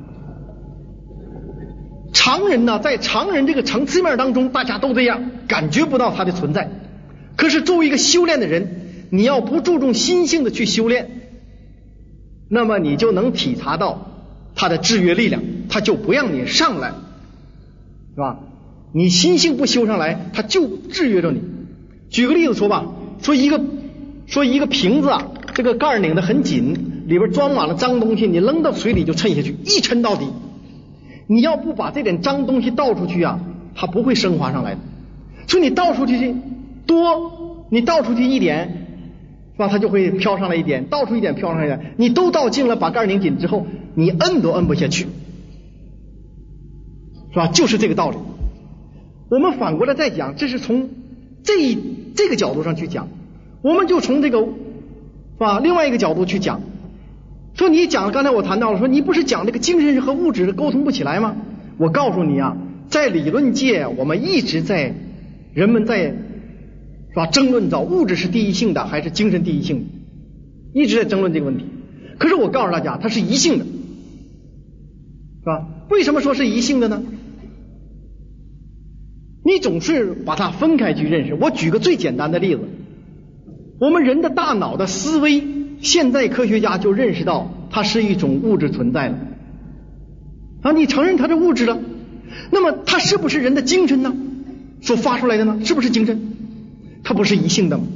Speaker 2: 常人呢，在常人这个层次面当中，大家都这样，感觉不到它的存在。可是作为一个修炼的人，你要不注重心性的去修炼，那么你就能体察到它的制约力量，它就不让你上来，是吧？你心性不修上来，它就制约着你。举个例子说吧，说一个说一个瓶子啊，这个盖拧得很紧，里边装满了脏东西，你扔到水里就沉下去，一沉到底。你要不把这点脏东西倒出去啊，它不会升华上来的。所以你倒出去多，你倒出去一点，是吧？它就会飘上来一点，倒出一点飘上来一点。你都倒净了，把盖拧紧之后，你摁都摁不下去，是吧？就是这个道理。我们反过来再讲，这是从这这个角度上去讲，我们就从这个是吧另外一个角度去讲。说你讲，刚才我谈到了，说你不是讲这个精神和物质沟通不起来吗？我告诉你啊，在理论界我们一直在人们在是吧争论着物质是第一性的还是精神第一性的，一直在争论这个问题。可是我告诉大家，它是一性的，是吧？为什么说是一性的呢？你总是把它分开去认识。我举个最简单的例子，我们人的大脑的思维，现在科学家就认识到它是一种物质存在了啊，你承认它是物质了，那么它是不是人的精神呢？所发出来的呢，是不是精神？它不是一性的吗？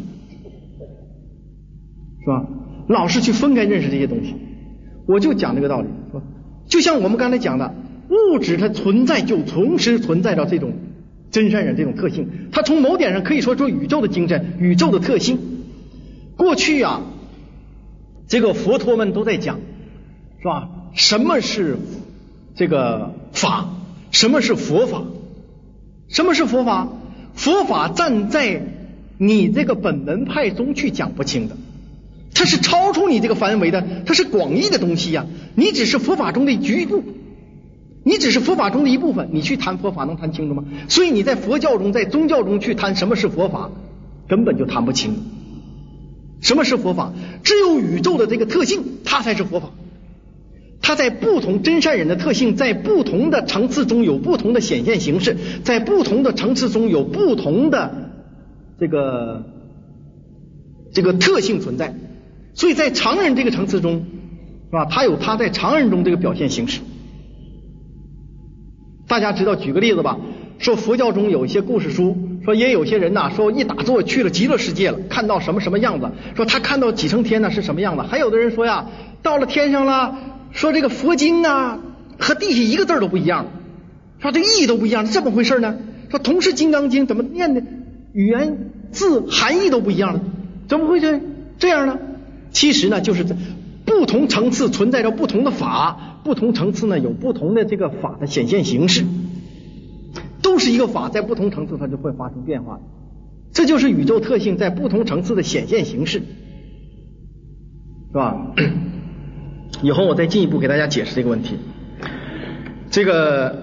Speaker 2: 是吧？老是去分开认识这些东西，我就讲这个道理，是吧？就像我们刚才讲的，物质它存在就同时存在着这种真善忍这种特性，它从某点上可以说出宇宙的精神，宇宙的特性。过去啊，这个佛陀们都在讲，是吧？什么是这个法？什么是佛法？什么是佛法？佛法站在你这个本门派中去讲不清的，它是超出你这个范围的，它是广义的东西呀、啊。你只是佛法中的局部，你只是佛法中的一部分，你去谈佛法能谈清楚吗？所以你在佛教中，在宗教中去谈什么是佛法，根本就谈不清。什么是佛法？只有宇宙的这个特性，它才是佛法。它在不同真善忍的特性，在不同的层次中有不同的显现形式，在不同的层次中有不同的这个这个特性存在。所以在常人这个层次中，是吧？它有它在常人中这个表现形式。大家知道，举个例子吧，说佛教中有一些故事书，说也有些人呐、啊，说一打坐去了极乐世界了，看到什么什么样子，说他看到几层天呢是什么样子。还有的人说呀，到了天上了，说这个佛经啊和地下一个字都不一样，说这个意义都不一样，这么回事呢？说同是金刚经，怎么念的语言字含义都不一样了，怎么会这这样呢？其实呢，就是不同层次存在着不同的法，不同层次呢有不同的这个法的显现形式，都是一个法，在不同层次它就会发生变化，这就是宇宙特性在不同层次的显现形式，是吧？以后我再进一步给大家解释这个问题。这个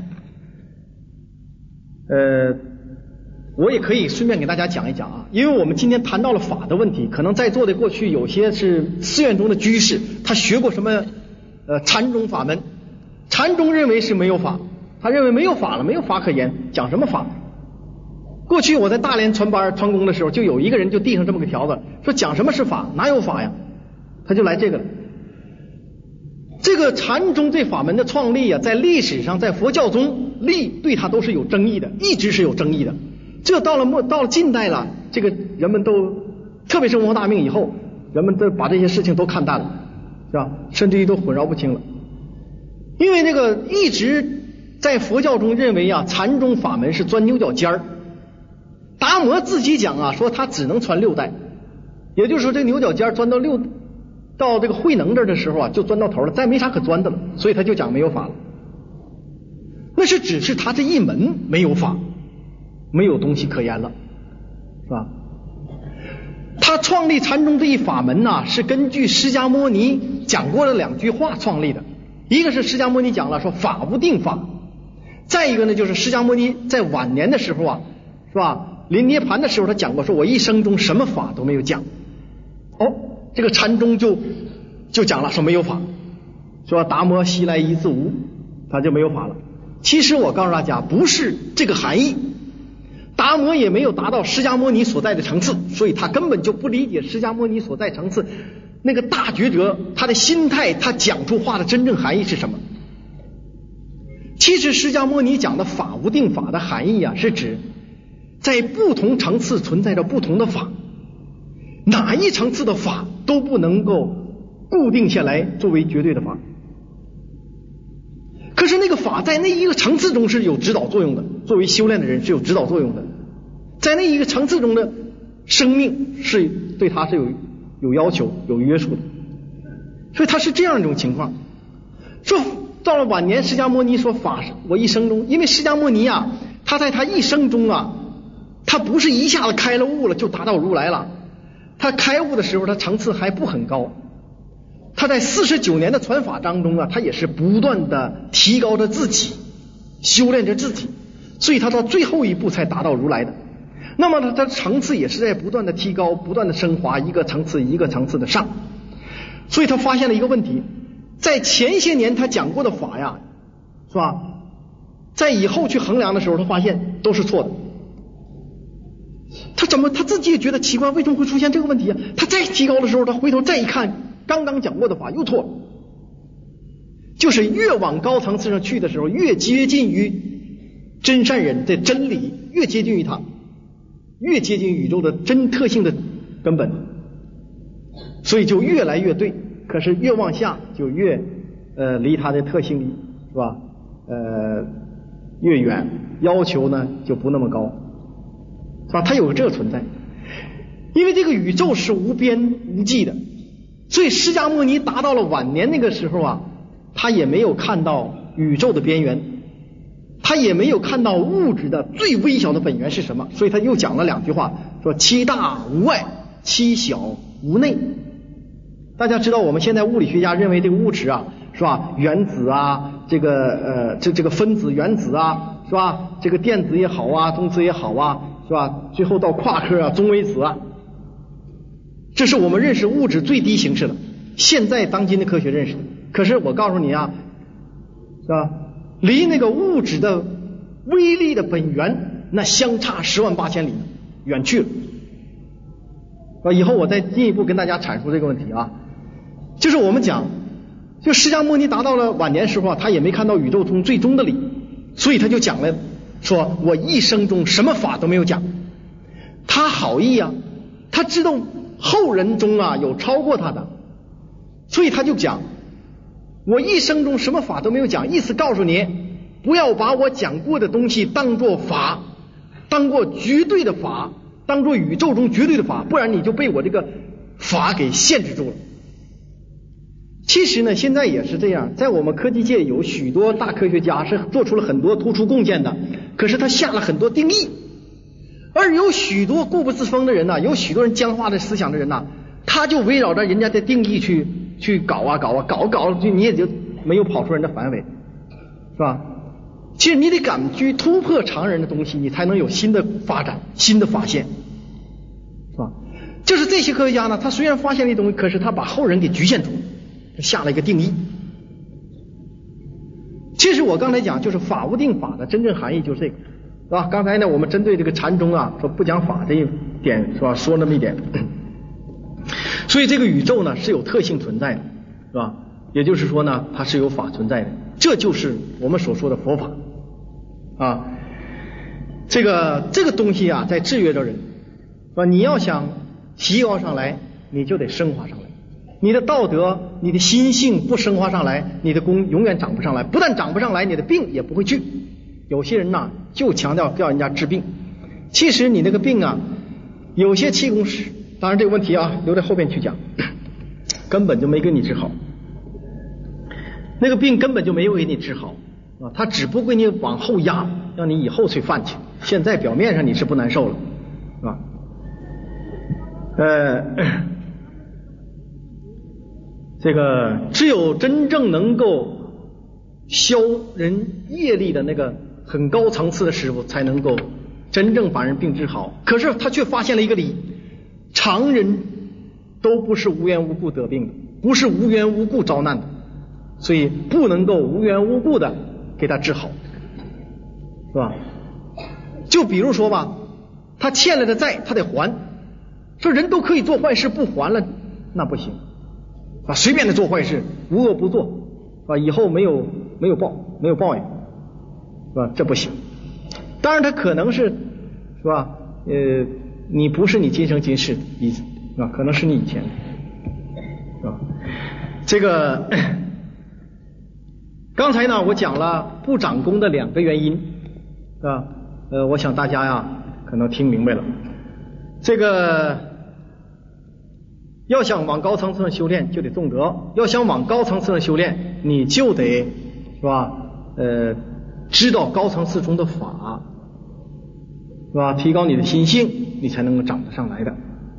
Speaker 2: 呃我也可以顺便给大家讲一讲啊，因为我们今天谈到了法的问题，可能在座的过去有些是寺院中的居士，他学过什么呃禅宗法门，禅宗认为是没有法，他认为没有法了，没有法可言，讲什么法？过去我在大连传班传功的时候，就有一个人就递上这么个条子，说讲什么是法？哪有法呀？他就来这个了。这个禅宗这法门的创立啊，在历史上在佛教中立对它都是有争议的，一直是有争议的。这到了末到了近代了，这个人们都特别是文化大革命以后，人们都把这些事情都看淡了，是吧？甚至于都混淆不清了。因为那个一直在佛教中认为啊，禅宗法门是钻牛角尖儿。达摩自己讲啊，说他只能传六代，也就是说这个牛角尖钻到六到这个慧能这儿的时候啊，就钻到头了，再没啥可钻的了，所以他就讲没有法了。那是只是他这一门没有法，没有东西可言了，是吧？他创立禅宗这一法门呐、啊，是根据释迦牟尼讲过的两句话创立的。一个是释迦牟尼讲了说法无定法，再一个呢就是释迦牟尼在晚年的时候啊，是吧？临涅盘的时候他讲过，说我一生中什么法都没有讲。哦，这个禅宗就就讲了说没有法，说达摩西来一自无，他就没有法了。其实我告诉大家，不是这个含义。达摩也没有达到释迦牟尼所在的层次，所以他根本就不理解释迦牟尼所在层次那个大觉者他的心态，他讲出话的真正含义是什么。其实释迦牟尼讲的法无定法的含义啊，是指在不同层次存在着不同的法，哪一层次的法都不能够固定下来作为绝对的法。可是那个法在那一个层次中是有指导作用的，作为修炼的人是有指导作用的，在那一个层次中的生命是对他是有有要求有约束的，所以他是这样一种情况。说到了晚年释迦牟尼说法我一生中，因为释迦牟尼啊，他在他一生中啊，他不是一下子开了悟了就达到如来了，他开悟的时候他层次还不很高，他在四十九年的传法当中啊，他也是不断的提高着自己，修炼着自己， 所以他到最后一步才达到如来的。那么他的层次也是在不断的提高，不断的升华，一个层次一个层次的上。所以他发现了一个问题，在前些年他讲过的法呀，是吧，在以后去衡量的时候，他发现都是错的。他怎么他自己也觉得奇怪，为什么会出现这个问题啊？他再提高的时候，他回头再一看，刚刚讲过的法又错了。就是越往高层次上去的时候，越接近于真善人的真理，越接近于他，越接近宇宙的真特性的根本，所以就越来越对。可是越往下就越呃离它的特性离，是吧？呃越远，要求呢就不那么高，是吧？它有这个存在，因为这个宇宙是无边无际的，所以释迦牟尼达到了晚年那个时候啊，他也没有看到宇宙的边缘，他也没有看到物质的最微小的本源是什么，所以他又讲了两句话，说七大无外，七小无内。大家知道我们现在物理学家认为这个物质啊，是吧，原子啊，这个呃这这个分子原子啊，是吧，这个电子也好啊，中子也好啊，是吧，最后到夸克啊，中微子啊，这是我们认识物质最低形式的，现在当今的科学认识的。可是我告诉你啊，是吧，离那个物质的威力的本源那相差十万八千里，远去了。啊，以后我再进一步跟大家阐述这个问题啊。就是我们讲，就释迦牟尼达到了晚年时候啊，他也没看到宇宙中最终的理，所以他就讲了，说我一生中什么法都没有讲。他好意啊，他知道后人中啊有超过他的，所以他就讲，我一生中什么法都没有讲，意思告诉你，不要把我讲过的东西当作法，当过绝对的法，当作宇宙中绝对的法，不然你就被我这个法给限制住了。其实呢，现在也是这样，在我们科技界有许多大科学家是做出了很多突出贡献的，可是他下了很多定义，而有许多固步自封的人呢、啊，有许多人僵化的思想的人呢、啊，他就围绕着人家的定义去去搞啊搞啊搞搞，就你也就没有跑出人的范围，是吧？其实你得敢去突破常人的东西，你才能有新的发展，新的发现，是吧？就是这些科学家呢，他虽然发现了一东西，可是他把后人给局限住，下了一个定义。其实我刚才讲，就是法无定法的真正含义就是这个，是吧？刚才呢，我们针对这个禅宗啊，说不讲法这一点，是吧？说那么一点。所以这个宇宙呢是有特性存在的，是吧？也就是说呢，它是有法存在的，这就是我们所说的佛法啊。这个这个东西啊，在制约着人，是吧？你要想提高上来，你就得升华上来。你的道德、你的心性不升华上来，你的功永远长不上来。不但长不上来，你的病也不会去。有些人呐，就强调要人家治病，其实你那个病啊，有些气功师，当然这个问题啊，留在后边去讲，根本就没给你治好。那个病根本就没有给你治好啊，他只不过给你往后压，让你以后去犯去。现在表面上你是不难受了，是吧？呃。这个只有真正能够消人业力的那个很高层次的师傅，才能够真正把人病治好。可是他却发现了一个理，常人都不是无缘无故得病的，不是无缘无故遭难的，所以不能够无缘无故的给他治好，是吧？就比如说吧，他欠了的债他得还，说人都可以做坏事不还了，那不行啊，随便的做坏事，无恶不作，啊，以后没有没有报没有报应，是吧？这不行。当然他可能是是吧？呃，你不是你今生今世的意思，是吧？可能是你以前的，是吧？这个刚才呢，我讲了不长功的两个原因，是吧？呃，我想大家呀可能听明白了，这个。要想往高层次上修炼，就得重德；要想往高层次上修炼，你就得是吧？呃，知道高层次中的法，是吧？提高你的心性，你才能够长得上来的。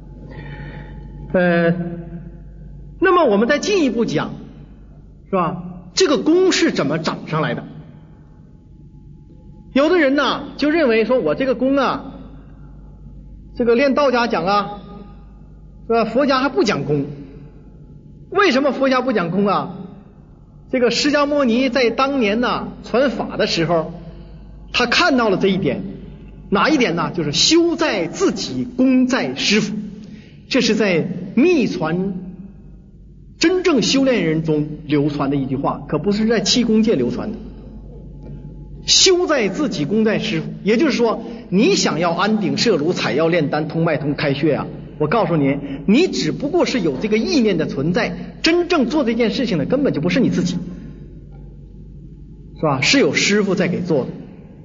Speaker 2: 呃，那么我们再进一步讲，是吧？这个功是怎么长上来的？ 有的人呢就认为说我这个功啊，这个练道家讲啊，是吧？佛家还不讲功。为什么佛家不讲功啊？这个释迦牟尼在当年呢传法的时候，他看到了这一点。哪一点呢？就是修在自己，功在师父。这是在密传真正修炼人中流传的一句话，可不是在气功界流传的。修在自己，功在师父。也就是说，你想要安顶摄炉、采药炼丹、通脉通开穴啊，我告诉你，你只不过是有这个意念的存在，真正做这件事情的根本就不是你自己，是吧？是有师父在给做的。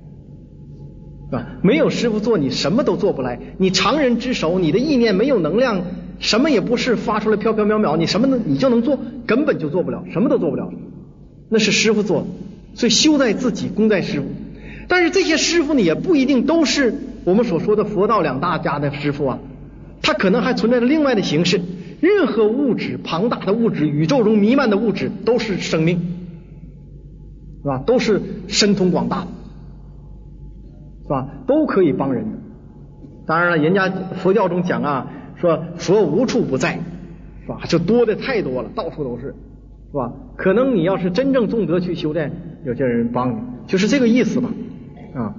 Speaker 2: 没有师父做，你什么都做不来。你常人之手，你的意念没有能量，什么也不是，发出来飘飘渺渺，你什么能你就能做？根本就做不了，什么都做不了。那是师父做的，所以修在自己，功在师父。但是这些师父呢，也不一定都是我们所说的佛道两大家的师父啊，他可能还存在着另外的形式。任何物质，庞大的物质，宇宙中弥漫的物质，都是生命，是吧？都是神通广大的。是吧？都可以帮人的。当然了，人家佛教中讲啊，说佛无处不在，是吧？这多的太多了，到处都是，是吧？可能你要是真正重德去修炼，有些人帮你，就是这个意思吧。啊，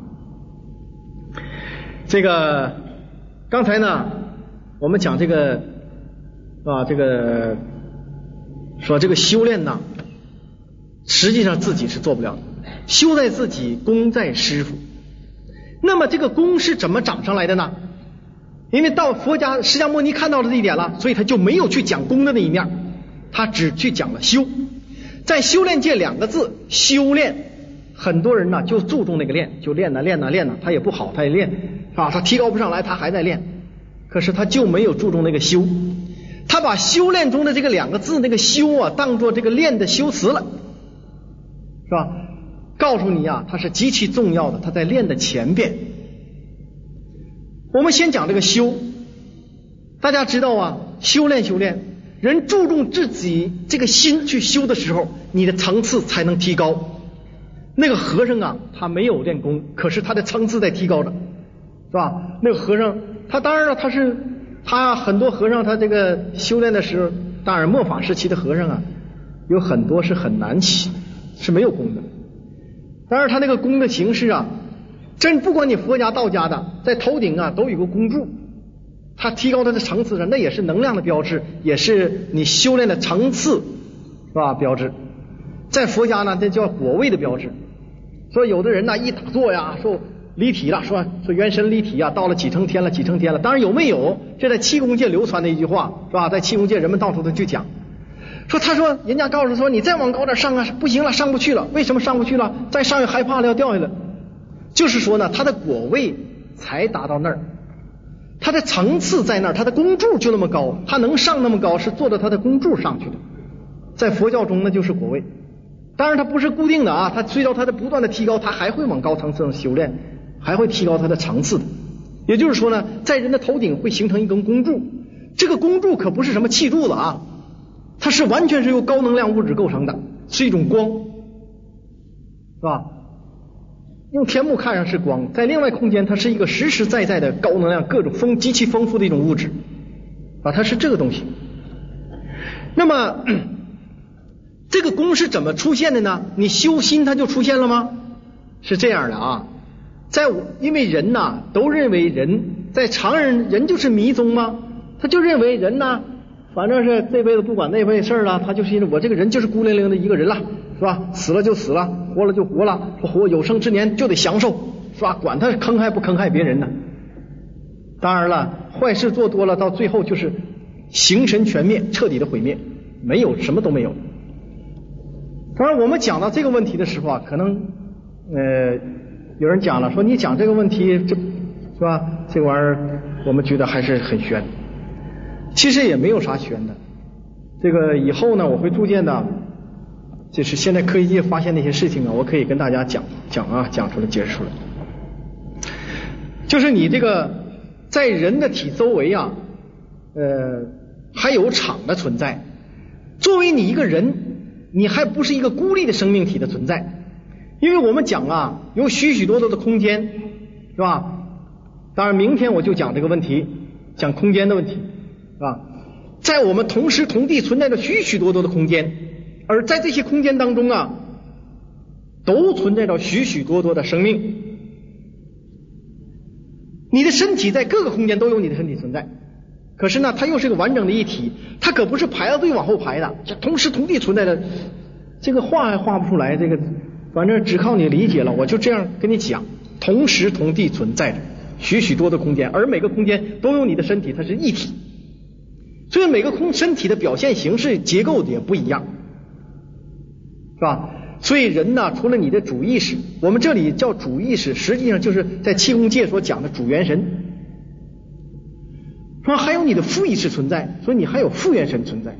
Speaker 2: 这个刚才呢，我们讲这个啊，这个说这个修炼呢，实际上自己是做不了的，修在自己，功在师父。那么这个功是怎么长上来的呢？因为到佛家释迦牟尼看到了这一点了，所以他就没有去讲功的那一面，他只去讲了修。在修炼界两个字，修炼，很多人呢就注重那个练，就练呐练呐练呐，他也不好，他也练啊，他提高不上来，他还在练，可是他就没有注重那个修，他把修炼中的这个两个字那个修啊当做这个练的修辞了，是吧？告诉你啊，它是极其重要的，它在练的前边。我们先讲这个修，大家知道啊，修炼修炼，人注重自己这个心去修的时候，你的层次才能提高。那个和尚啊，他没有练功，可是他的层次在提高着，是吧？那个和尚，他当然了，他是他很多和尚，他这个修炼的时候，当然末法时期的和尚啊，有很多是很难起，是没有功的。当然他那个功的形式啊，真不管你佛家道家的，在头顶啊都有个功柱，它提高它的层次上，那也是能量的标志，也是你修炼的层次，是吧？标志。在佛家呢，这叫果位的标志。所以有的人呢一打坐呀，说离体了，说说元神离体啊，到了几层天了，几层天了。当然有没有？这在气功界流传的一句话，是吧？在气功界人们到处都去讲。说他说人家告诉说你再往高点上啊，不行了，上不去了。为什么上不去了？再上去害怕了，要掉下来。就是说呢，他的果位才达到那儿，他的层次在那儿，他的功柱就那么高，他能上那么高是做到他的功柱上去的。在佛教中那就是果位，当然它不是固定的啊，它随着它的不断的提高，它还会往高层次上修炼，还会提高它的层次的。也就是说呢，在人的头顶会形成一根功柱，这个功柱可不是什么气柱子啊，它是完全是由高能量物质构成的，是一种光，是吧？用天目看上是光，在另外空间它是一个实实在在的高能量各种丰极其丰富的一种物质啊，它是这个东西。那么这个功是怎么出现的呢？你修心它就出现了吗？是这样的啊，在因为人呐都认为人在常人人就是迷踪吗？他就认为人呐反正是这辈子不管那辈子事儿了，他就是我这个人就是孤零零的一个人了，是吧？死了就死了，活了就活了，活有生之年就得享受，是吧？管他坑害不坑害别人呢。当然了，坏事做多了，到最后就是形神全灭，彻底的毁灭，没有什么都没有。当然我们讲到这个问题的时候啊，可能呃有人讲了，说你讲这个问题这是吧，这玩意儿我们觉得还是很悬。其实也没有啥悬的，这个以后呢我会逐渐的，就是现在科学界发现那些事情啊，我可以跟大家讲讲啊，讲出来解释出来。就是你这个在人的体周围啊呃还有场的存在，作为你一个人，你还不是一个孤立的生命体的存在， 因为我们讲啊，有许许多多的空间，是吧？当然，明天我就讲这个问题，讲空间的问题，是吧？在我们同时同地存在着许许多多的空间，而在这些空间当中啊，都存在着许许多多的生命。你的身体在各个空间都有你的身体存在，可是呢，它又是个完整的一体，它可不是排到队往后排的，这同时同地存在的，这个画还画不出来，这个反正只靠你理解了，我就这样跟你讲，同时同地存在着许许多的空间，而每个空间都有你的身体，它是一体，所以每个空身体的表现形式结构也不一样，是吧？所以人呢，除了你的主意识，我们这里叫主意识，实际上就是在气功界所讲的主元神，是吧？还有你的副意识存在，所以你还有副元神存在。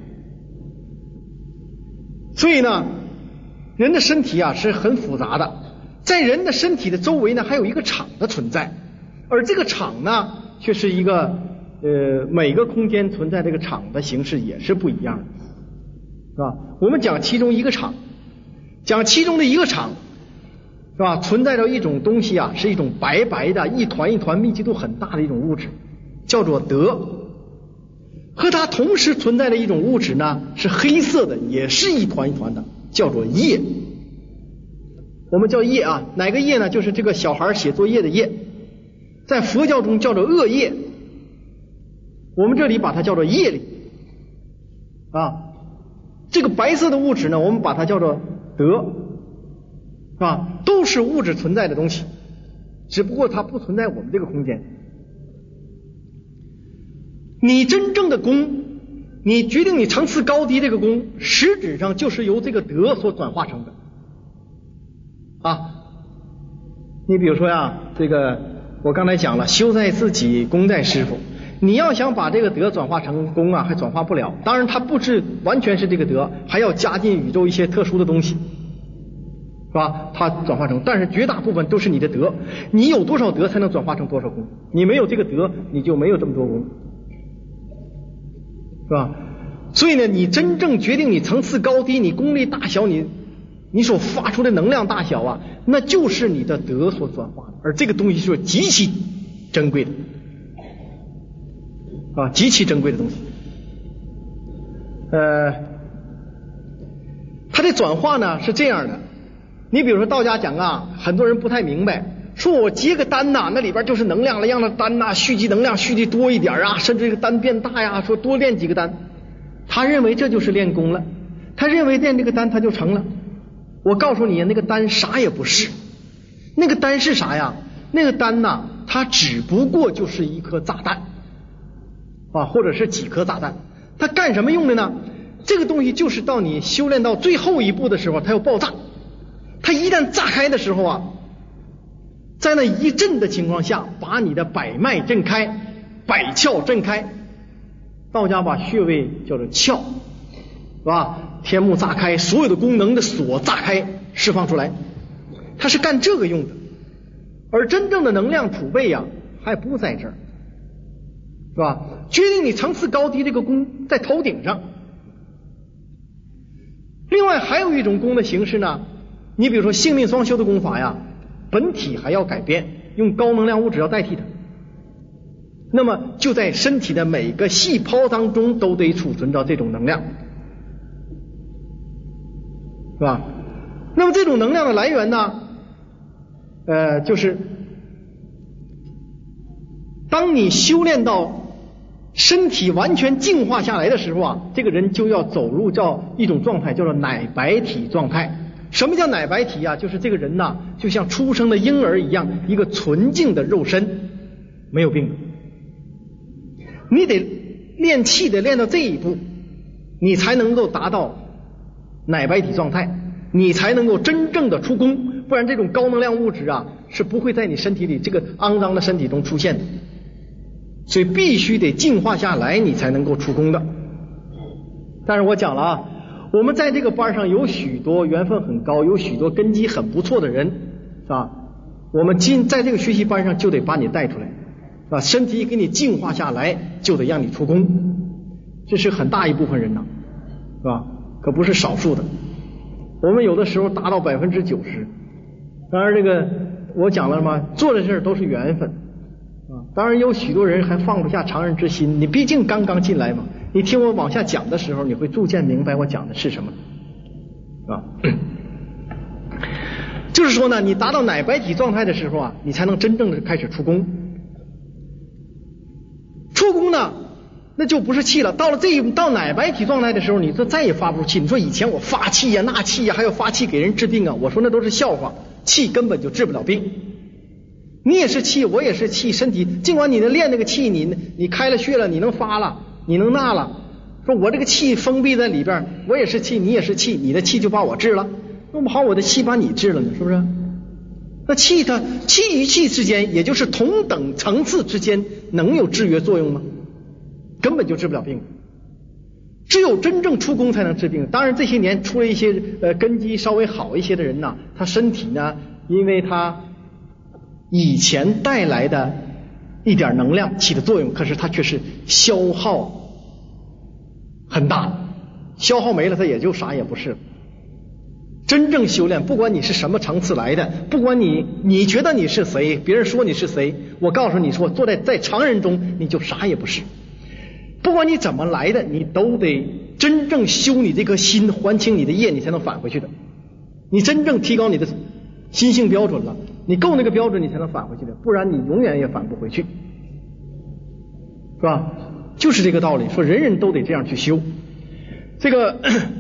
Speaker 2: 所以呢，人的身体啊是很复杂的，在人的身体的周围呢还有一个场的存在，而这个场呢却是一个呃每个空间存在这个场的形式也是不一样的，是吧？我们讲其中一个场，讲其中的一个场，是吧？存在着一种东西啊，是一种白白的一团一团密集度很大的一种物质，叫做德。和它同时存在的一种物质呢，是黑色的，也是一团一团的，叫做业。我们叫业啊，哪个业呢？就是这个小孩写作业的业，在佛教中叫做恶业，我们这里把它叫做业力啊。这个白色的物质呢，我们把它叫做德啊，都是物质存在的东西，只不过它不存在我们这个空间。你真正的功，你决定你层次高低这个功，实质上就是由这个德所转化成的啊。你比如说呀，这个我刚才讲了，修在自己，功在师傅。你要想把这个德转化成功啊，还转化不了。当然它不是完全是这个德，还要加进宇宙一些特殊的东西，是吧？它转化成，但是绝大部分都是你的德。你有多少德才能转化成多少功，你没有这个德，你就没有这么多功，是吧？所以呢，你真正决定你层次高低，你功力大小，你你所发出的能量大小啊，那就是你的德所转化的，而这个东西是极其珍贵的啊，极其珍贵的东西。呃，它的转化呢是这样的，你比如说道家讲啊，很多人不太明白，说我结个丹呐、啊，那里边就是能量了，让那丹呐、啊、蓄积能量蓄积多一点啊，甚至这个丹变大呀，说多练几个丹，他认为这就是练功了，他认为练这个丹他就成了。我告诉你，那个丹啥也不是，那个丹是啥呀？那个丹呐、啊，它只不过就是一颗炸弹啊，或者是几颗炸弹，它干什么用的呢？这个东西就是到你修炼到最后一步的时候，它要爆炸。它一旦炸开的时候啊，在那一震的情况下，把你的百脉震开，百窍震开。道家把穴位叫做窍，是吧？天目炸开，所有的功能的锁炸开，释放出来，它是干这个用的。而真正的能量储备呀、啊，还不在这儿，是吧？决定你层次高低这个功在头顶上。另外还有一种功的形式呢，你比如说性命双修的功法呀，本体还要改变，用高能量物质要代替它。那么就在身体的每个细胞当中都得储存到这种能量，是吧？那么这种能量的来源呢，呃，就是当你修炼到身体完全净化下来的时候啊，这个人就要走入叫一种状态，叫做奶白体状态。什么叫奶白体啊？就是这个人呐，就像出生的婴儿一样，一个纯净的肉身，没有病的。你得练气得练到这一步，你才能够达到奶白体状态，你才能够真正的出功，不然这种高能量物质啊是不会在你身体里这个肮脏的身体中出现的。所以必须得净化下来，你才能够出功的。但是我讲了啊，我们在这个班上有许多缘分很高，有许多根基很不错的人，是吧？我们今在这个学习班上就得把你带出来，是吧？身体给你净化下来，就得让你出功，这是很大一部分人呐，是吧？可不是少数的。我们有的时候达到百分之九十， 当然这个我讲了嘛，做的事都是缘分啊。当然有许多人还放不下常人之心，你毕竟刚刚进来嘛，你听我往下讲的时候，你会逐渐明白我讲的是什么啊。就是说呢，你达到奶白体状态的时候啊，你才能真正的开始出功。出功呢，那就不是气了。到了这一到奶白体状态的时候，你就再也发不出气。你说以前我发气呀、纳气呀，还要发气给人治病啊，我说那都是笑话，气根本就治不了病。你也是气，我也是气，身体尽管你能练那个气，你你开了穴了，你能发了，你能纳了。说我这个气封闭在里边，我也是气，你也是气，你的气就把我治了。弄不好我的气把你治了呢，是不是？那气它气与气之间，也就是同等层次之间，能有制约作用吗？根本就治不了病。只有真正出功才能治病。当然这些年出了一些呃根基稍微好一些的人呢，他身体呢，因为他以前带来的一点能量起的作用，可是他却是消耗很大，消耗没了，他也就啥也不是了。真正修炼，不管你是什么层次来的，不管你你觉得你是谁，别人说你是谁，我告诉你说，坐在在常人中，你就啥也不是。不管你怎么来的，你都得真正修你这颗心，还清你的业，你才能返回去的。你真正提高你的心性标准了，你够那个标准，你才能返回去的，不然你永远也返不回去，是吧？就是这个道理，说人人都得这样去修。这个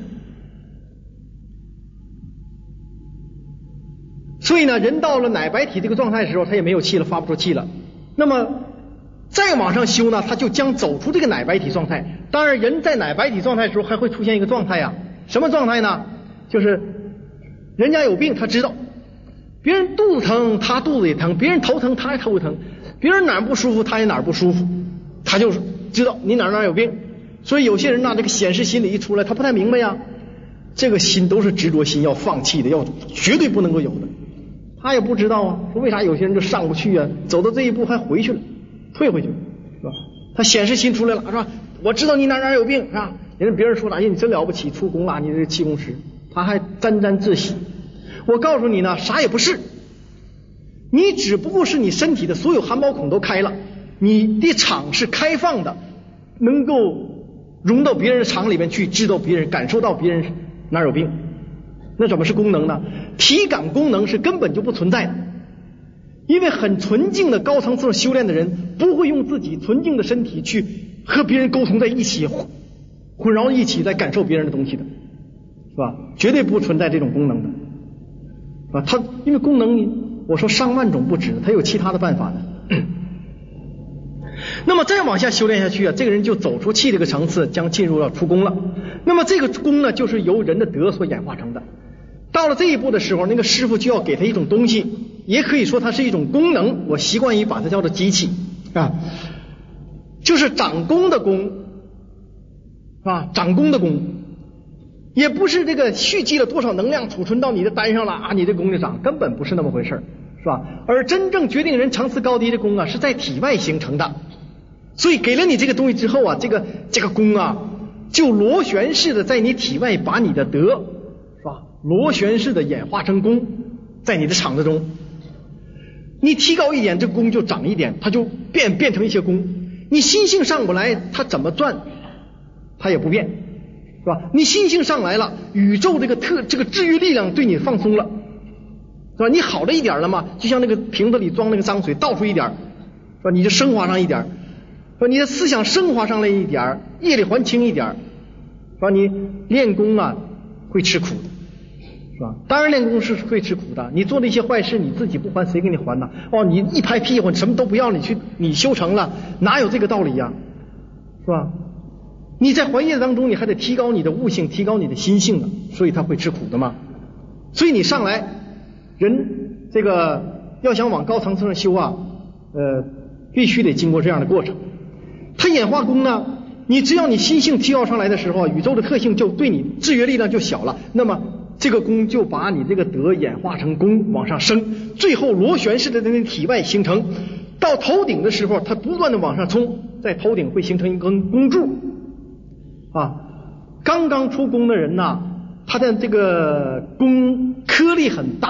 Speaker 2: 所以呢，人到了奶白体这个状态的时候，他也没有气了，发不出气了。那么再往上修呢，他就将走出这个奶白体状态。当然人在奶白体状态的时候还会出现一个状态呀、啊，什么状态呢？就是人家有病他知道，别人肚子疼他肚子也疼，别人头疼他也头疼，别人哪儿不舒服他也哪儿不舒服，他就知道你哪儿哪儿有病。所以有些人呢，这个显示心理一出来，他不太明白呀，这个心都是执着心，要放弃的，要绝对不能够有的。他也不知道啊，说为啥有些人就上不去啊，走到这一步还回去了，退回去了，是吧？他显示心出来了，是吧？我知道你哪哪有病，是吧？人家别人说了，哎，你真了不起，出功了，你这气功师，他还沾沾自喜。我告诉你呢，啥也不是，你只不过是你身体的所有汗毛孔都开了，你的场是开放的，能够融到别人的场里面去，知道别人，感受到别人哪有病。那怎么是功能呢？体感功能是根本就不存在的，因为很纯净的高层次修炼的人不会用自己纯净的身体去和别人沟通在一起，混淆一起在感受别人的东西的，是吧？绝对不存在这种功能的，啊，它因为功能我说上万种不止，它有其他的办法的。那么再往下修炼下去啊，这个人就走出气这个层次，将进入到出功了。那么这个功呢，就是由人的德所演化成的。到了这一步的时候，那个师傅就要给他一种东西，也可以说它是一种功能，我习惯于把它叫做机器啊，就是长功的功啊，长功的功，也不是这个蓄积了多少能量储存到你的丹上了啊，你这功就长，根本不是那么回事，是吧？而真正决定人层次高低的功啊，是在体外形成的。所以给了你这个东西之后啊，这个这个功啊，就螺旋式的在你体外把你的德，是吧？螺旋式的演化成功，在你的场子中，你提高一点，这功就长一点，它就变变成一些功。你心性上不来，它怎么转，它也不变，是吧？你心性上来了，宇宙这个特这个治愈力量对你放松了，是吧？你好了一点了嘛，就像那个瓶子里装那个脏水，倒出一点，是吧？你就升华上一点。说你的思想升华上来一点，业力还轻一点，说你练功啊会吃苦的，是吧？当然练功是会吃苦的，你做那些坏事你自己不还谁给你还呢？哦，你一拍屁股你什么都不要，你去你修成了，哪有这个道理呀、啊？是吧？你在还业当中你还得提高你的悟性，提高你的心性呢，所以他会吃苦的嘛。所以你上来人这个要想往高层次上修啊，呃，必须得经过这样的过程。它演化功呢，你只要你心性提高上来的时候，宇宙的特性就对你制约力量就小了，那么这个功就把你这个德演化成功往上升，最后螺旋式的在那体外形成，到头顶的时候它不断的往上冲，在头顶会形成一根功柱啊。刚刚出功的人呢，他的这个功颗粒很大，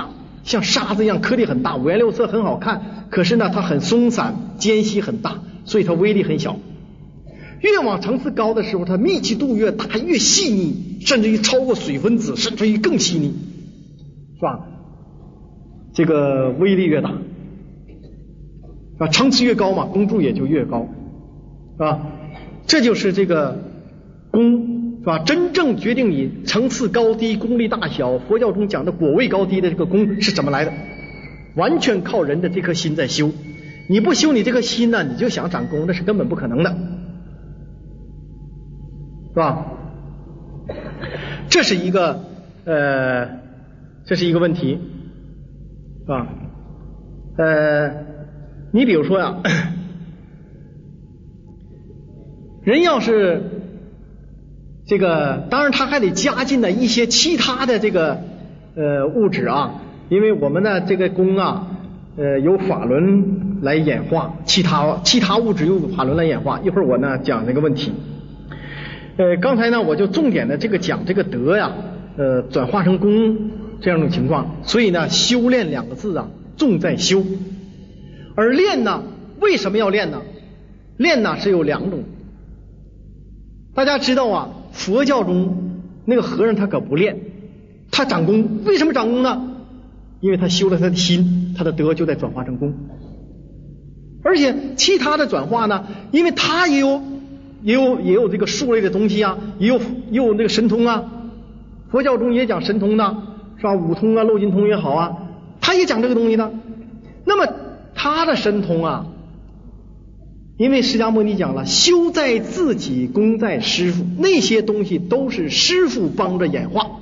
Speaker 2: 像沙子一样，颗粒很大，五颜六色，很好看。可是呢，它很松散，间隙很大，所以它威力很小。越往层次高的时候，它密集度越大，越细腻，甚至于超过水分子，甚至于更细腻，是吧？这个威力越大，啊，层次越高嘛，功柱也就越高，是吧？这就是这个功，是吧？真正决定你层次高低、功力大小，佛教中讲的果位高低的这个功是怎么来的？完全靠人的这颗心在修。你不修你这颗心呢，你就想长功，那是根本不可能的，是吧？这是一个呃，这是一个问题，是吧？呃，你比如说呀，人要是这个，当然他还得加进了一些其他的这个呃物质啊，因为我们的这个功啊，呃由法轮来演化，其他其他物质由法轮来演化。一会儿我呢讲这个问题。呃，刚才呢我就重点的这个讲这个德呀，呃转化成功这样一种情况，所以呢修炼两个字啊重在修，而练呢为什么要练呢？练呢是有两种，大家知道啊，佛教中那个和尚他可不练，他长功，为什么长功呢？因为他修了他的心，他的德就在转化成功。而且其他的转化呢，因为他也有也有也有这个术类的东西啊，也有也有那个神通啊，佛教中也讲神通的，是吧？五通啊、漏尽通也好啊，他也讲这个东西的。那么他的神通啊，因为释迦牟尼讲了，修在自己，功在师父，那些东西都是师父帮着演化，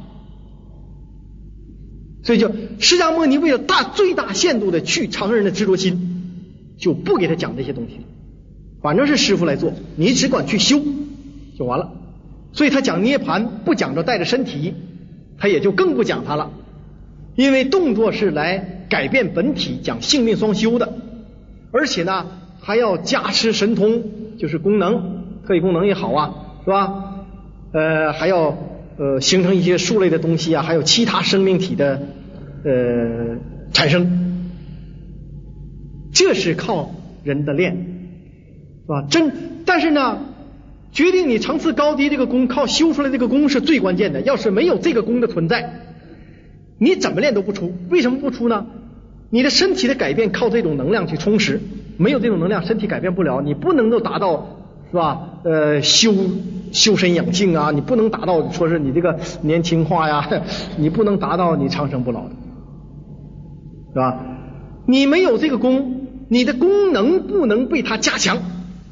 Speaker 2: 所以就释迦牟尼为了大最大限度的去常人的执着心，就不给他讲这些东西了，反正是师父来做，你只管去修就完了。所以他讲涅槃不讲着带着身体，他也就更不讲它了，因为动作是来改变本体，讲性命双修的，而且呢还要加持神通，就是功能，特异功能也好啊，是吧？呃，还要呃形成一些数类的东西啊，还有其他生命体的呃产生，这是靠人的练，是吧？真，但是呢，决定你层次高低这个功，靠修出来这个功是最关键的。要是没有这个功的存在，你怎么练都不出。为什么不出呢？你的身体的改变靠这种能量去充实。没有这种能量，身体改变不了，你不能够达到，是吧？呃，修修身养性啊，你不能达到说是你这个年轻化呀，你不能达到你长生不老的，是吧？你没有这个功，你的功能不能被它加强。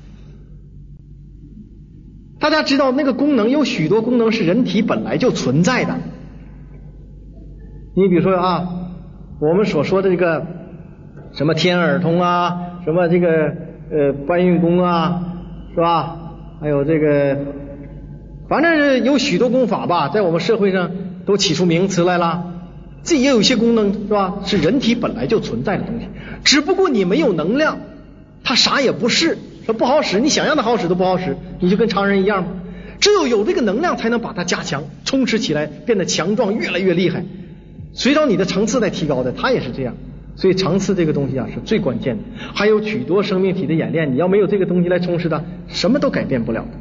Speaker 2: 大家知道那个功能有许多功能是人体本来就存在的。你比如说啊，我们所说的这个什么天耳通啊，什么这个呃搬运功啊，是吧？还有这个，反正是有许多功法吧，在我们社会上都起出名词来了。这也有一些功能，是吧？是人体本来就存在的东西，只不过你没有能量，它啥也不是，说不好使，你想让它好使都不好使，你就跟常人一样嘛。只有有这个能量，才能把它加强、充实起来，变得强壮，越来越厉害。随着你的层次在提高的，它也是这样。所以层次这个东西啊是最关键的，还有许多生命体的演练，你要没有这个东西来充实它，什么都改变不了的。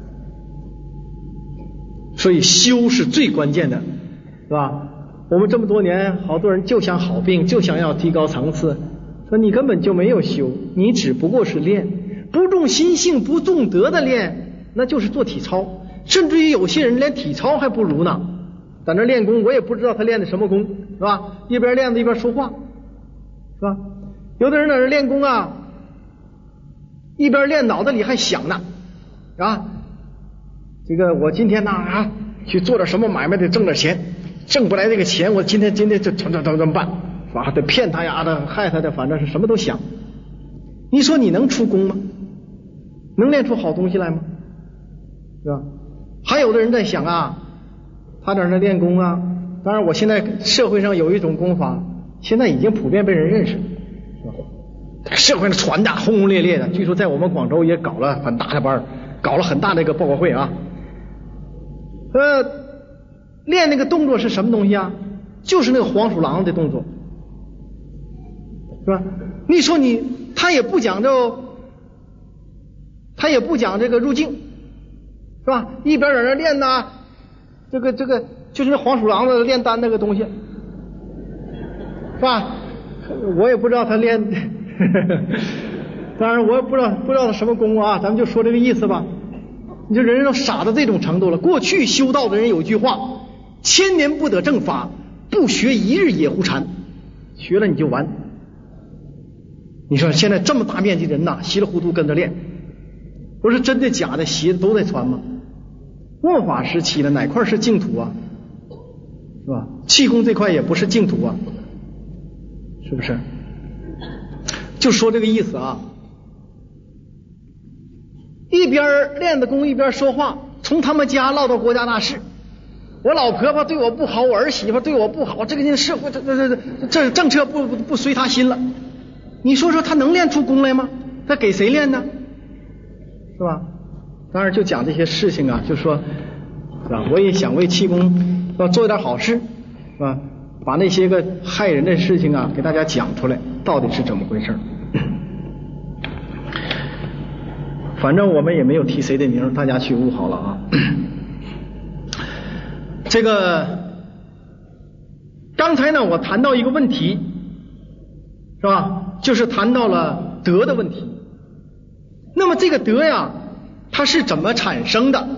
Speaker 2: 所以修是最关键的，是吧？我们这么多年，好多人就想好病，就想要提高层次，说你根本就没有修，你只不过是练，不重心性不重德的练，那就是做体操，甚至于有些人连体操还不如呢，在那练功，我也不知道他练的什么功，是吧？一边练着一边说话，是吧？有的人在那练功啊，一边练脑子里还想呢，啊，这个我今天呢啊去做点什么买卖得挣点钱，挣不来这个钱，我今天今天就怎么怎么怎么办？是吧？得骗他呀的，害他的，反正是什么都想。你说你能出功吗？能练出好东西来吗？是吧？还有的人在想啊，他在那练功啊，当然我现在社会上有一种功法，现在已经普遍被人认识，是吧？在社会上传的轰轰烈烈的，据说在我们广州也搞了很大的班，搞了很大的一个报告会啊。呃，练那个动作是什么东西啊？就是那个黄鼠狼的动作， 是吧？你说你他也不讲究，他也不讲这个入境，是吧？一边在那练呐，这个这个就是那黄鼠狼的炼丹那个东西，是吧？我也不知道他练，当然我也不知道不知道他什么功啊，咱们就说这个意思吧。你这人都傻到这种程度了。过去修道的人有句话：千年不得正法，不学一日也胡禅。学了你就完。你说现在这么大面积人呐，稀里糊涂跟着练，不是真的假的邪的都在传吗？末法时期了，哪块是净土啊？是吧？气功这块也不是净土啊，是不是？就说这个意思啊。一边练的功一边说话，从他们家唠到国家大事。我老婆婆对我不好，我儿媳妇对我不好，这个社会这这这这政策不不不随他心了。你说说他能练出功来吗？他给谁练呢？是吧？当然就讲这些事情啊，就说是吧？我也想为气功要做点好事，是吧？把那些个害人的事情啊给大家讲出来，到底是怎么回事？反正我们也没有提谁的名，大家去悟好了啊。这个刚才呢，我谈到一个问题，是吧？就是谈到了德的问题。那么这个德呀，它是怎么产生的？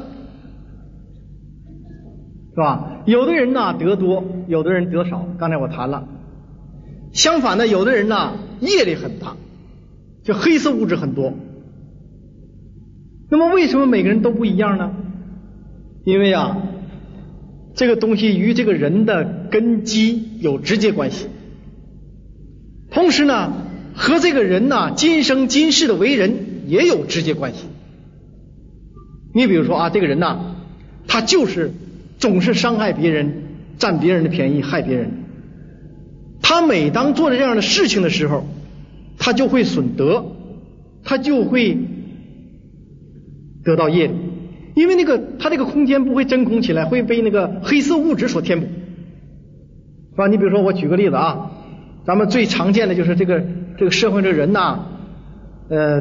Speaker 2: 是吧？有的人呢德多，有的人德少。刚才我谈了。相反的，有的人呢业力很大，就黑色物质很多。那么为什么每个人都不一样呢？因为啊，这个东西与这个人的根基有直接关系，同时呢，和这个人呢今生今世的为人也有直接关系。你比如说啊，这个人呢，他就是总是伤害别人，占别人的便宜，害别人。他每当做这样的事情的时候，他就会损德，他就会得到业力，因为那个他这个空间不会真空起来，会被那个黑色物质所填补，是吧？你比如说我举个例子啊，咱们最常见的就是这个这个社会的人呐，呃，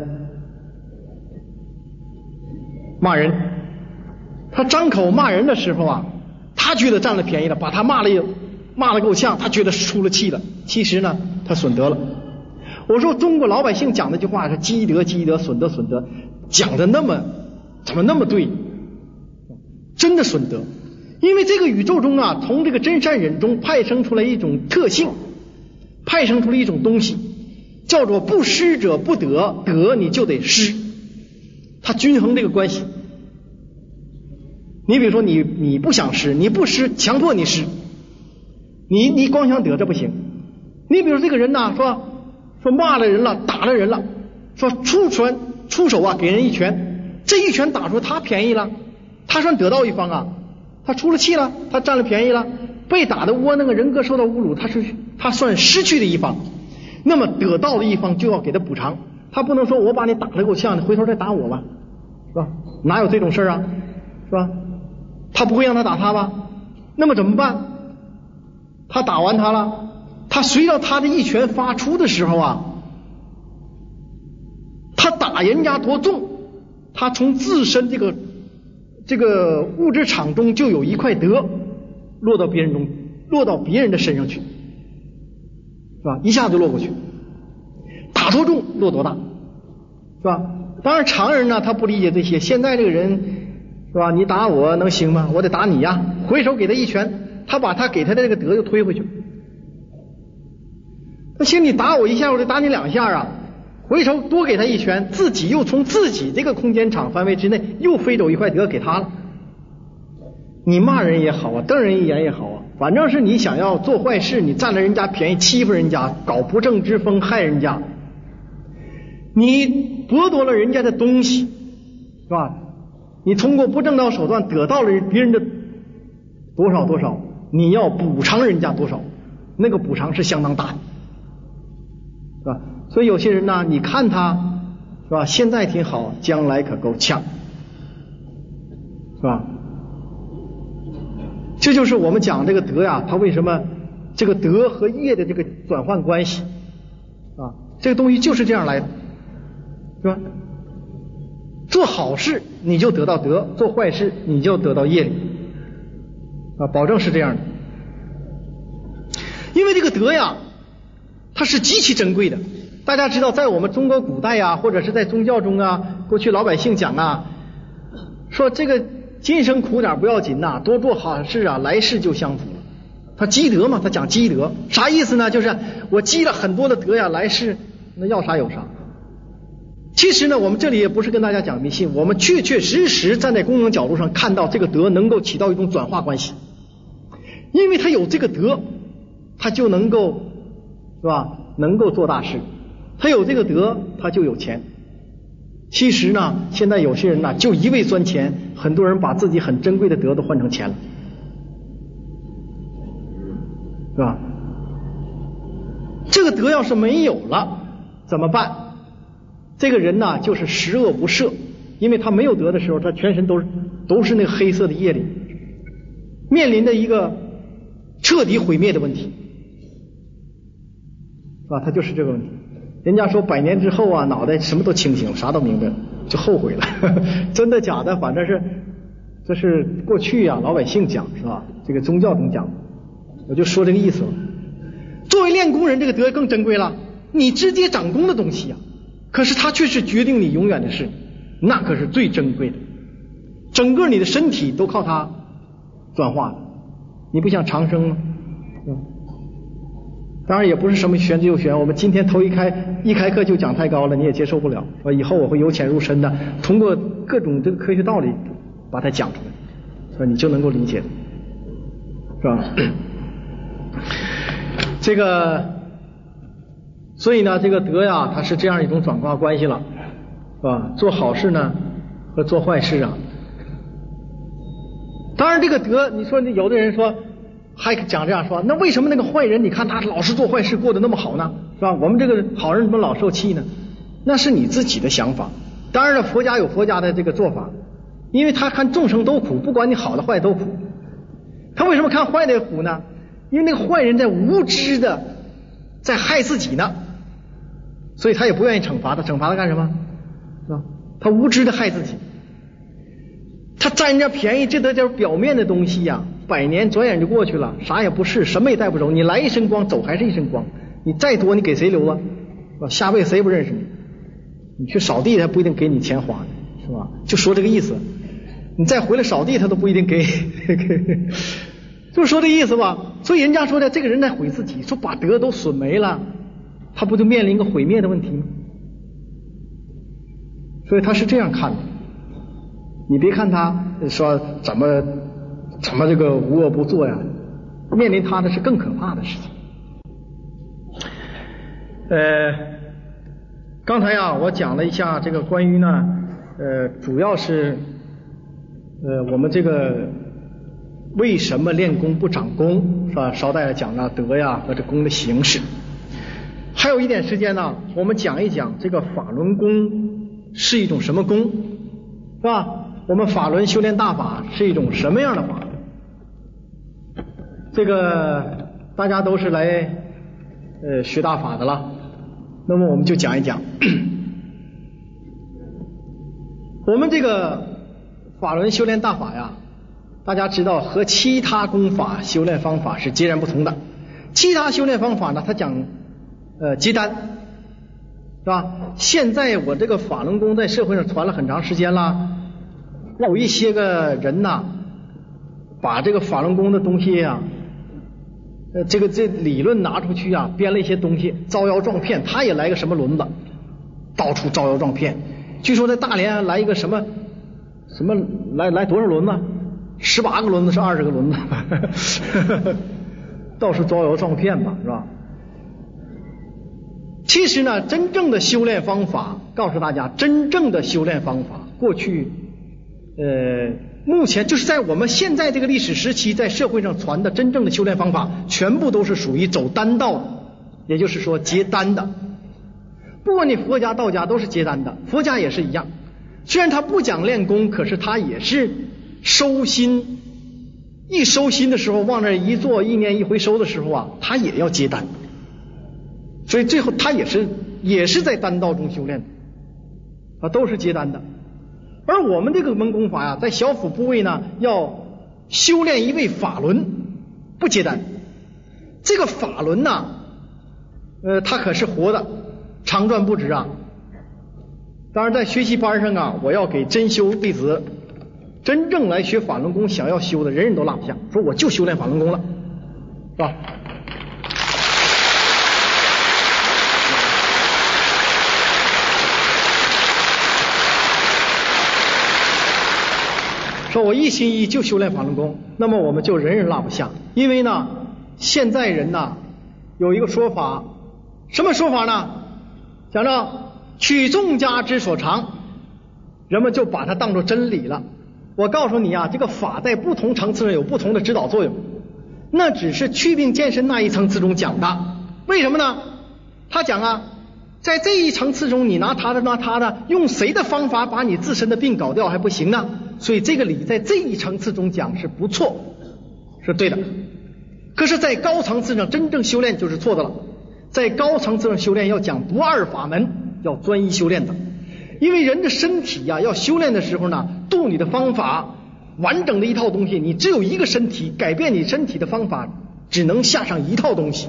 Speaker 2: 骂人，他张口骂人的时候啊，他觉得占了便宜了，把他骂了骂了够呛，他觉得出了气了，其实呢他损德了。我说中国老百姓讲那句话是积德积德，损德损德，讲的那么怎么那么对？真的损德。因为这个宇宙中啊，从这个真善忍中派生出来一种特性，派生出了一种东西，叫做不施者不得，得你就得施，它均衡这个关系。你比如说你你不想施，你不施，强迫你施，你你光想得这不行。你比如这个人呐，说说骂了人了，打了人了，说出拳出手啊给人一拳，这一拳打出他便宜了，他算得到一方啊，他出了气了，他占了便宜了，被打的窝那个人格受到侮辱，他是他算失去的一方，那么得到的一方就要给他补偿，他不能说我把你打得够呛，你回头再打我吧，是吧？哪有这种事啊，是吧？他不会让他打他吧？那么怎么办？他打完他了，他随着他的一拳发出的时候啊，他打人家多重，他从自身这个这个物质场中就有一块德落到别人中，落到别人的身上去，是吧？一下就落过去，打多重落多大，是吧？当然常人呢他不理解这些，现在这个人是吧？你打我能行吗？我得打你呀！回手给他一拳，他把他给他的这个德又推回去。那行，你打我一下，我得打你两下啊！回头多给他一拳，自己又从自己这个空间场范围之内又飞走一块德给他了。你骂人也好啊，瞪人一眼也好啊，反正是你想要做坏事，你占了人家便宜，欺负人家，搞不正之风，害人家，你剥夺了人家的东西，是吧？你通过不正当手段得到了别人的多少多少，你要补偿人家多少，那个补偿是相当大的，是吧？所以有些人呢，你看他是吧，现在挺好，将来可够呛，是吧？这就是我们讲这个德呀，它为什么这个德和业的这个转换关系， 啊，这个东西就是这样来的，是吧？做好事你就得到德，做坏事你就得到业力啊，保证是这样的。因为这个德呀，它是极其珍贵的。大家知道，在我们中国古代呀，或者是在宗教中啊，过去老百姓讲啊，说这个今生苦点不要紧呐，多做好事啊，来世就享福了。他积德嘛，他讲积德，啥意思呢？就是我积了很多的德呀，来世那要啥有啥。其实呢，我们这里也不是跟大家讲迷信，我们确确实实站在功能角度上看到这个德能够起到一种转化关系，因为他有这个德，他就能够是吧？能够做大事，他有这个德，他就有钱。其实呢，现在有些人呢，就一味钻钱，很多人把自己很珍贵的德都换成钱了，是吧？这个德要是没有了怎么办？这个人呢，就是十恶不赦，因为他没有德的时候，他全身都是都是那个黑色的业力，面临着一个彻底毁灭的问题，是吧？他就是这个问题。人家说百年之后啊，脑袋什么都清醒了，啥都明白了，就后悔了。真的假的？反正是这是过去啊，老百姓讲是吧？这个宗教中讲，我就说这个意思了。作为练功人，这个德更珍贵了，你直接掌功的东西啊，可是它却是决定你永远的事，那可是最珍贵的。整个你的身体都靠它转化的，你不想长生吗？嗯，当然也不是什么玄之又玄，我们今天头一开一开课就讲太高了，你也接受不了。以后我会由浅入深的，通过各种这个科学道理把它讲出来，所以你就能够理解，是吧？这个，所以呢，这个德呀，它是这样一种转化关系了，是吧？做好事呢和做坏事啊，当然这个德，你说有的人说还讲这样说，那为什么那个坏人你看他老是做坏事过得那么好呢？是吧？我们这个好人怎么老受气呢？那是你自己的想法。当然了，佛家有佛家的这个做法，因为他看众生都苦，不管你好的坏都苦。他为什么看坏的苦呢？因为那个坏人在无知的在害自己呢，所以他也不愿意惩罚他。惩罚他干什么？是吧？他无知的害自己，他占人家便宜，这都叫表面的东西呀、啊。百年转眼就过去了，啥也不是，什么也带不走。你来一身光，走还是一身光。你再多，你给谁留了？是吧？下辈子谁不认识你？你去扫地，他不一定给你钱花，是吧？就说这个意思。你再回来扫地，他都不一定给。就说这意思吧。所以人家说的，这个人在毁自己，说把德都损没了，他不就面临一个毁灭的问题吗？所以他是这样看的。你别看他说怎么怎么这个无恶不作呀，面临他的是更可怕的事情。呃，刚才啊，我讲了一下这个关于呢，呃，主要是呃我们这个为什么练功不长功，是吧？捎带着讲了德呀和这功的形式。还有一点时间呢，我们讲一讲这个法轮功是一种什么功，是吧？我们法轮修炼大法是一种什么样的法？这个大家都是来呃学大法的了，那么我们就讲一讲。我们这个法轮修炼大法呀，大家知道和其他功法修炼方法是截然不同的。其他修炼方法呢，它讲呃结丹，是吧？现在我这个法轮功在社会上传了很长时间了。有一些个人呐，把这个法轮功的东西呀、啊，呃，这个这理论拿出去啊，编了一些东西，招摇撞骗。他也来个什么轮子，到处招摇撞骗。据说在大连来一个什么什么来来多少轮子？十八个轮子是二十个轮子，到处招摇撞骗吧，是吧？其实呢，真正的修炼方法，告诉大家，真正的修炼方法，过去。呃，目前就是在我们现在这个历史时期，在社会上传的真正的修炼方法，全部都是属于走丹道的，也就是说结丹的。不管你佛家、道家都是结丹的，佛家也是一样。虽然他不讲练功，可是他也是收心。一收心的时候，往那一坐，一念一回收的时候啊，他也要结丹。 所以最后他也是也是在丹道中修炼的啊，都是结丹的。而我们这个门功法呀、啊，在小腹部位呢，要修炼一位法轮，不结丹。这个法轮呐，呃，它可是活的，长转不止啊。当然，在学习班上啊，我要给真修弟子，真正来学法轮功想要修的，人人都落不下，说我就修炼法轮功了，是吧？说我一心一意就修炼法轮功，那么我们就人人落不下。因为呢，现在人呐有一个说法，什么说法呢？讲到取众家之所长，人们就把它当作真理了。我告诉你啊，这个法在不同层次上有不同的指导作用，那只是祛病健身那一层次中讲的。为什么呢？他讲啊，在这一层次中，你拿他的拿他的，用谁的方法把你自身的病搞掉还不行呢？所以这个理在这一层次中讲是不错，是对的。可是在高层次上真正修炼就是错的了。在高层次上修炼要讲不二法门，要专一修炼的。因为人的身体呀、啊，要修炼的时候呢，度你的方法完整的一套东西，你只有一个身体，改变你身体的方法只能下上一套东西，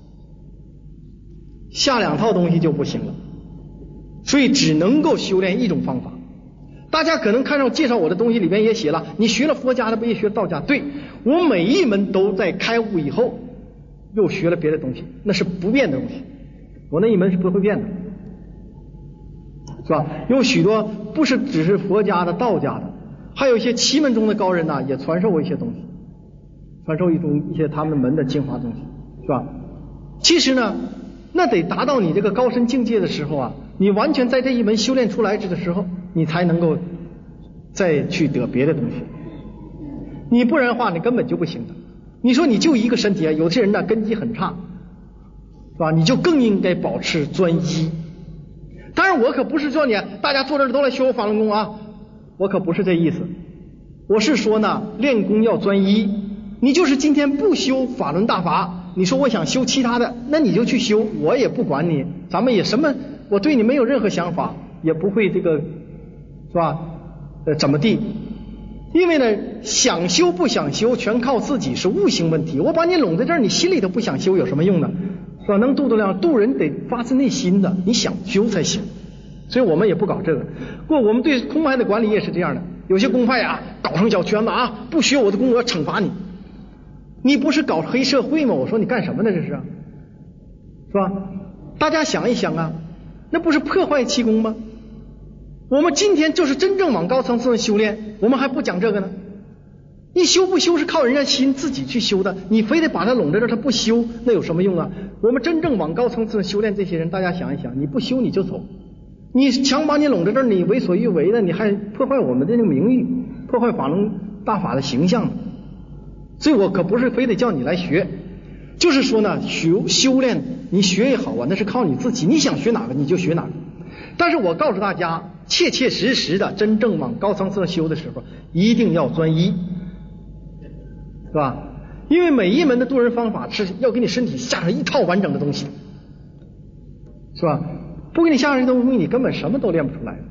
Speaker 2: 下两套东西就不行了，所以只能够修炼一种方法。大家可能看上介绍我的东西里面也写了，你学了佛家的不也学道家？对，我每一门都在开悟以后又学了别的东西，那是不变的东西，我那一门是不会变的，是吧？有许多不是只是佛家的道家的，还有一些奇门中的高人呐、啊，也传授我一些东西，传授一种一些他们门的精华东西，是吧？其实呢，那得达到你这个高深境界的时候啊，你完全在这一门修炼出来的时候，你才能够再去得别的东西。你不然的话，你根本就不行的。你说你就一个身体啊，有些人呢根基很差，是吧？你就更应该保持专一。当然，我可不是说你大家坐这儿都来修法轮功啊，我可不是这意思。我是说呢，练功要专一。你就是今天不修法轮大法，你说我想修其他的，那你就去修，我也不管你，咱们也什么，我对你没有任何想法，也不会这个，是吧？呃，怎么地？因为呢，想修不想修全靠自己，是悟性问题。我把你拢在这儿，你心里头不想修有什么用呢？是吧？能度得了度人得发自内心的，你想修才行。所以我们也不搞这个。不过我们对空派的管理也是这样的，有些公派啊，搞成小圈子啊，不学我的功我要惩罚你。你不是搞黑社会吗？我说你干什么呢？这是，是吧？大家想一想啊，那不是破坏气功吗？我们今天就是真正往高层次的修炼，我们还不讲这个呢。你修不修是靠人家心自己去修的，你非得把他拢在这儿，他不修，那有什么用啊？我们真正往高层次的修炼这些人，大家想一想，你不修你就走，你强把你拢在这儿，你为所欲为的，你还破坏我们的这个名誉，破坏法轮大法的形象。所以我可不是非得叫你来学，就是说呢，修修炼你学也好啊，那是靠你自己，你想学哪个你就学哪个。但是我告诉大家，切切实实的真正往高层次修的时候，一定要专一，是吧？因为每一门的渡人方法是要给你身体下上一套完整的东西，是吧？不给你下上这东西，你根本什么都练不出来。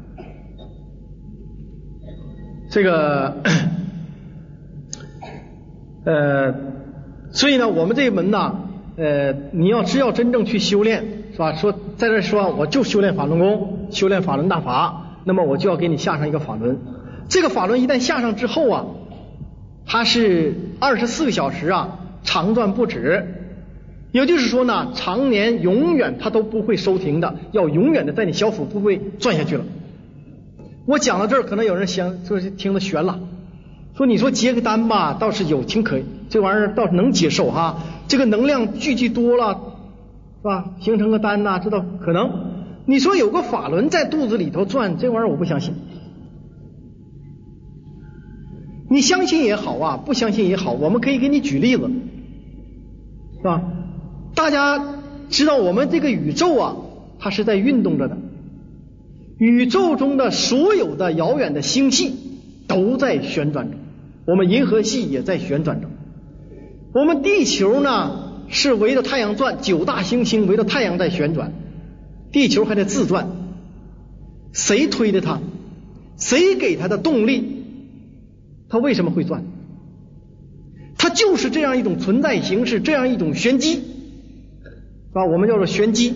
Speaker 2: 这个呃，所以呢，我们这一门呢，呃，你要只要真正去修炼，是吧？说在这说我就修炼法轮功，修炼法轮大法，那么我就要给你下上一个法轮。这个法轮一旦下上之后啊，它是二十四个小时啊，长转不止。也就是说呢，常年永远它都不会收停的，要永远的在你小腹部位转下去了。我讲到这儿，可能有人想就是听得悬了。说你说结个丹吧，倒是有挺可以，这玩意儿倒是能接受哈。这个能量聚集多了，是吧？形成个丹呐、啊，这倒可能。你说有个法轮在肚子里头转，这玩意儿我不相信。你相信也好啊，不相信也好，我们可以给你举例子，是吧？大家知道我们这个宇宙啊，它是在运动着的。宇宙中的所有的遥远的星系都在旋转着。我们银河系也在旋转着，我们地球呢是围着太阳转，九大行星围着太阳在旋转，地球还在自转。谁推的它？谁给它的动力？它为什么会转？它就是这样一种存在形式，这样一种旋机，是吧？我们叫做旋机。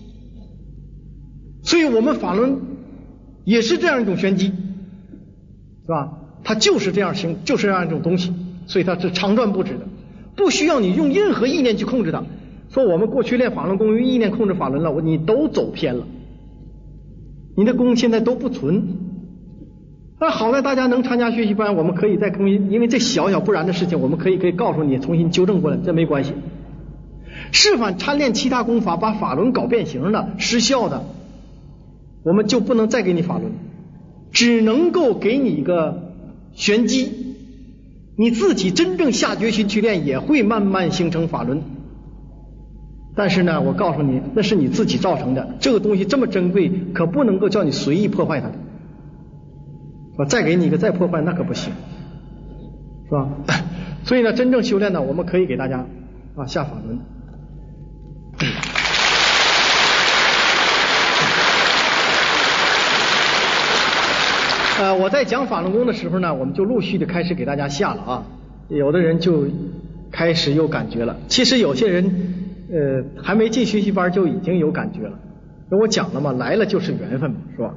Speaker 2: 所以我们法轮也是这样一种旋机，是吧？它就是这样形，就是这样一种东西，所以它是长转不止的，不需要你用任何意念去控制它。说我们过去练法轮功用意念控制法轮了，你都走偏了，你的功现在都不存。但好在大家能参加学习班，我们可以再更新，因为这小小不然的事情，我们可以可以告诉你，重新纠正过来，这没关系。是反参练其他功法，把法轮搞变形的、失效的，我们就不能再给你法轮，只能够给你一个玄机。你自己真正下决心去练，也会慢慢形成法轮。但是呢，我告诉你，那是你自己造成的，这个东西这么珍贵，可不能够叫你随意破坏它的。我再给你一个再破坏，那可不行，是吧？所以呢，真正修炼呢，我们可以给大家啊下法轮。呃，我在讲法轮功的时候呢，我们就陆续的开始给大家下了啊。有的人就开始有感觉了，其实有些人呃还没进学习班就已经有感觉了。跟我讲了嘛，来了就是缘分嘛，是吧？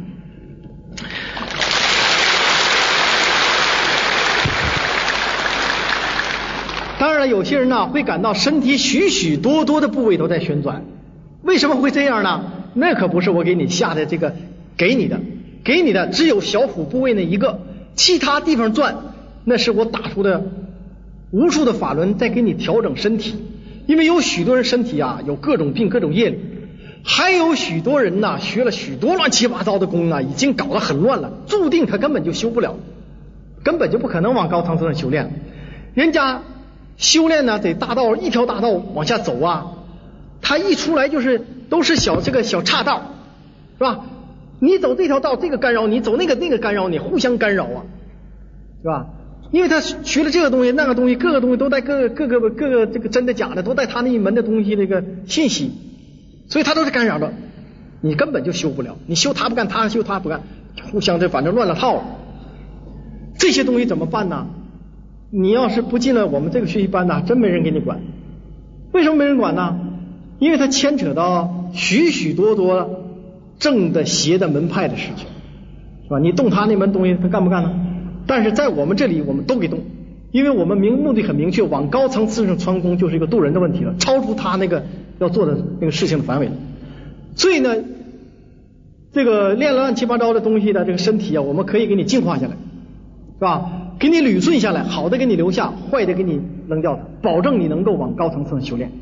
Speaker 2: 当然了，有些人呢会感到身体许许多多的部位都在旋转，为什么会这样呢？那可不是我给你下的这个给你的，给你的只有小腹部位那一个，其他地方转，那是我打出的无数的法轮在给你调整身体。因为有许多人身体啊有各种病各种业力，还有许多人呢学了许多乱七八糟的功啊，已经搞得很乱了，注定他根本就修不了，根本就不可能往高层次上修炼。人家修炼呢得大道一条大道往下走啊，他一出来就是都是小这个小岔道，是吧？你走这条道这个干扰你，走那个那个干扰你，互相干扰啊，是吧？因为他学了这个东西那个东西，各个东西都带各个各个各个这个真的假的都带他那一门的东西这个信息，所以他都是干扰的，你根本就修不了，你修他不干，他修他不干，互相这反正乱了套了。这些东西怎么办呢？你要是不进了我们这个学习班呢，真没人给你管。为什么没人管呢？因为它牵扯到许许多多正的邪的门派的事情，是吧？你动他那门东西他干不干呢？但是在我们这里我们都给动，因为我们明目的很明确，往高层次上穿功就是一个渡人的问题了，超出他那个要做的那个事情的范围了。所以呢，这个练了乱七八糟的东西的这个身体啊，我们可以给你净化下来，是吧？给你捋顺下来，好的给你留下，坏的给你扔掉的，保证你能够往高层次上修炼。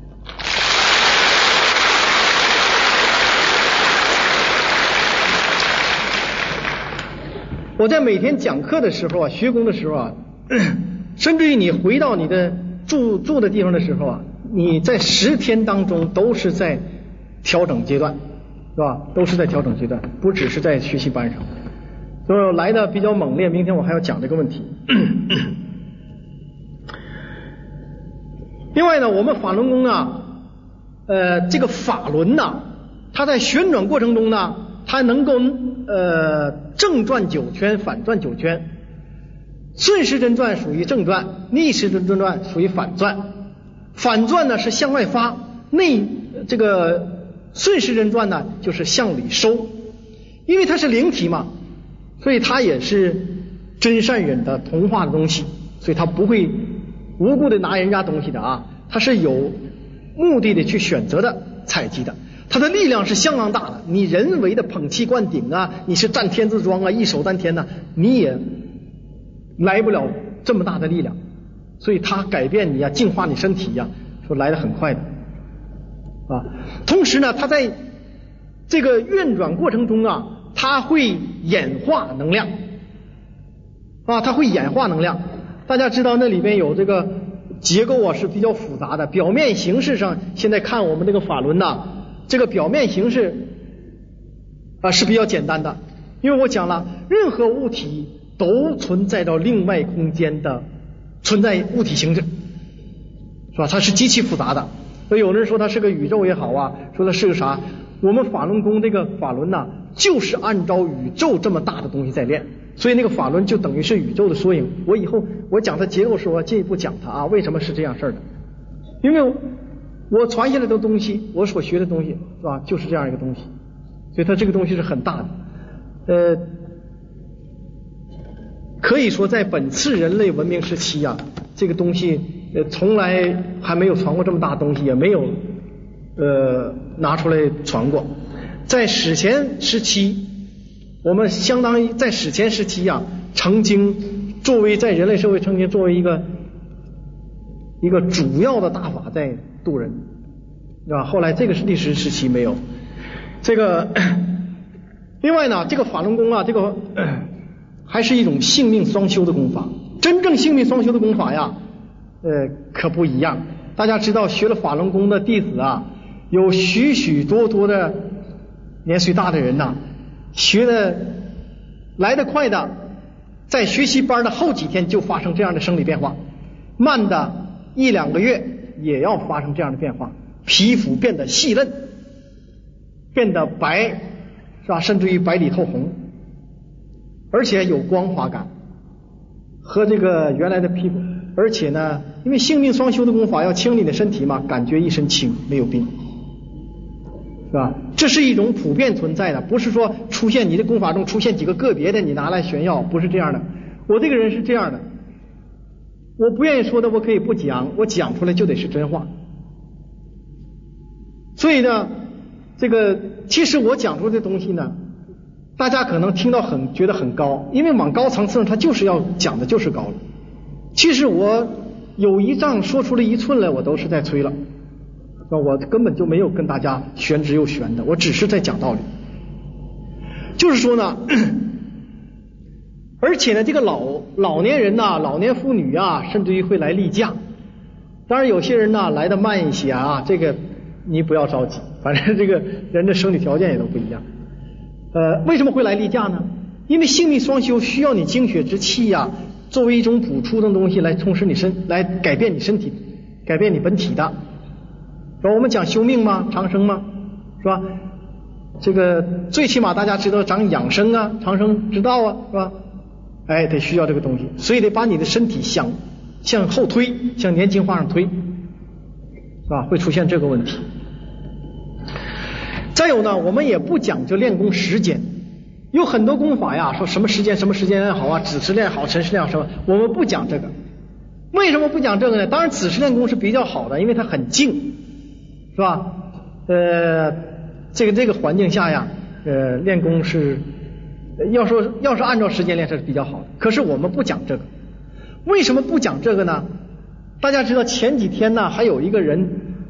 Speaker 2: 我在每天讲课的时候啊，学功的时候啊，甚至于你回到你的住住的地方的时候啊，你在十天当中都是在调整阶段，是吧？都是在调整阶段，不只是在学习班上。所以来的比较猛烈，明天我还要讲这个问题。另外呢，我们法轮功啊，呃，这个法轮呐、啊，它在旋转过程中呢，它能够呃正转九圈，反转九圈。顺时针转属于正转，逆时针转属于反转。反转呢是向外发，内这个顺时针转呢就是向里收，因为它是灵体嘛。所以它也是真善忍的同化的东西，所以它不会无故的拿人家东西的啊，它是有目的的去选择的采集的，它的力量是相当大的。你人为的捧气灌顶啊，你是站天字桩啊，一手丹天呢、啊，你也来不了这么大的力量，所以它改变你啊，净化你身体呀、啊，说来得很快的啊。同时呢，它在这个运转过程中啊，它会演化能量啊，它会演化能量。大家知道那里边有这个结构啊是比较复杂的，表面形式上现在看我们这个法轮呐、啊，这个表面形式啊是比较简单的，因为我讲了，任何物体都存在到另外空间的存在物体形式， 是吧？它是极其复杂的。所以有人说它是个宇宙也好啊，说它是个啥？我们法轮功这个法轮呐、啊，就是按照宇宙这么大的东西在练，所以那个法轮就等于是宇宙的缩影。我以后我讲它结构时，我要进一步讲它啊，为什么是这样事儿的？因为我传下来的东西，我所学的东西是吧，就是这样一个东西，所以它这个东西是很大的。呃，可以说在本次人类文明时期啊，这个东西呃从来还没有传过这么大的东西，也没有呃拿出来传过。在史前时期，我们相当于在史前时期啊，曾经作为在人类社会曾经作为一个一个主要的大法在度人，是吧？后来这个是历史时期没有这个。另外呢，这个法轮功啊，这个还是一种性命双修的功法。真正性命双修的功法呀，呃，可不一样。大家知道，学了法轮功的弟子啊，有许许多多的年岁大的人呐、啊，学的来得快的，在学习班的后几天就发生这样的生理变化，慢的一两个月也要发生这样的变化，皮肤变得细嫩，变得白，是吧？甚至于白里透红，而且有光滑感，和这个原来的皮肤。而且呢，因为性命双修的功法要清理你的身体嘛，感觉一身轻，没有病，是吧？这是一种普遍存在的，不是说出现你的功法中出现几个个别的你拿来炫耀，不是这样的。我这个人是这样的，我不愿意说的我可以不讲，我讲出来就得是真话。所以呢，这个其实我讲出的东西呢，大家可能听到很觉得很高，因为往高层次上它就是要讲的就是高了。其实我有一丈说出了一寸来，我都是在吹了，我根本就没有跟大家玄之又玄的，我只是在讲道理。就是说呢，而且呢，这个老老年人呐、老年妇女啊，甚至于会来例假。当然有些人呢来的慢一些啊，这个你不要着急，反正这个人的生理条件也都不一样。呃，为什么会来例假呢？因为性命双修需要你精血之气呀、啊，作为一种补充的东西来充实你身，来改变你身体，改变你本体的。我们讲修命嘛，长生嘛，是吧？这个最起码大家知道讲养生啊，长生之道啊，是吧？哎，得需要这个东西，所以得把你的身体向向后推，向年轻化上推，是吧？会出现这个问题。再有呢，我们也不讲究练功时间，有很多功法呀，说什么时间什么时间练好啊，子时练好，辰时练好什么，我们不讲这个。为什么不讲这个呢？当然子时练功是比较好的，因为它很静，是吧？呃，这个这个环境下呀，呃，练功是要说要是按照时间练是比较好的。可是我们不讲这个，为什么不讲这个呢？大家知道前几天呢，还有一个人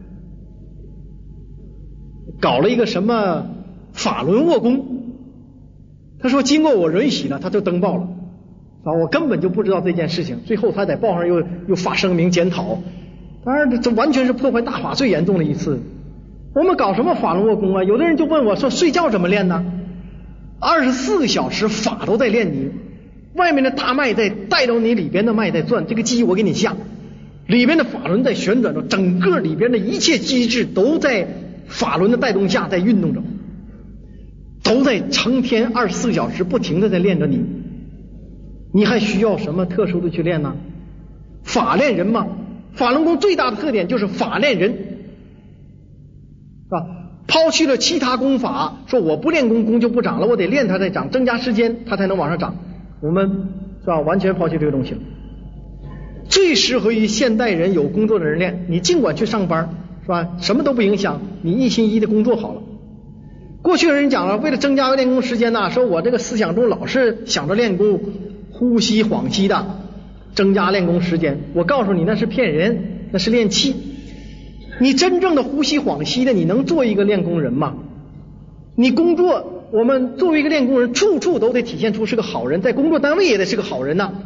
Speaker 2: 搞了一个什么法轮卧功，他说经过我允许了，他就登报了啊，我根本就不知道这件事情，最后他在报上又又发声明检讨。当然这完全是破坏大法最严重的一次。我们搞什么法轮卧功啊？有的人就问我说睡觉怎么练呢？二十四个小时法都在练你，外面的大脉在带着你里边的脉在转，这个机我给你下，里边的法轮在旋转着，整个里边的一切机制都在法轮的带动下在运动着，都在成天二十四个小时不停的在练着你，你还需要什么特殊的去练呢？法练人嘛，法轮功最大的特点就是法练人，是吧？抛弃了其他功法，说我不练功，功就不长了，我得练它才长，增加时间它才能往上长，我们是吧？完全抛弃这个东西了。最适合于现代人有工作的人练，你尽管去上班，是吧？什么都不影响，你一心一意的工作好了。过去的人讲了，为了增加练功时间呢，说我这个思想中老是想着练功，呼吸恍息的增加练功时间。我告诉你，那是骗人，那是练气。你真正的呼吸恍息的，你能做一个练功人吗？你工作，我们作为一个练功人，处处都得体现出是个好人，在工作单位也得是个好人呐、啊。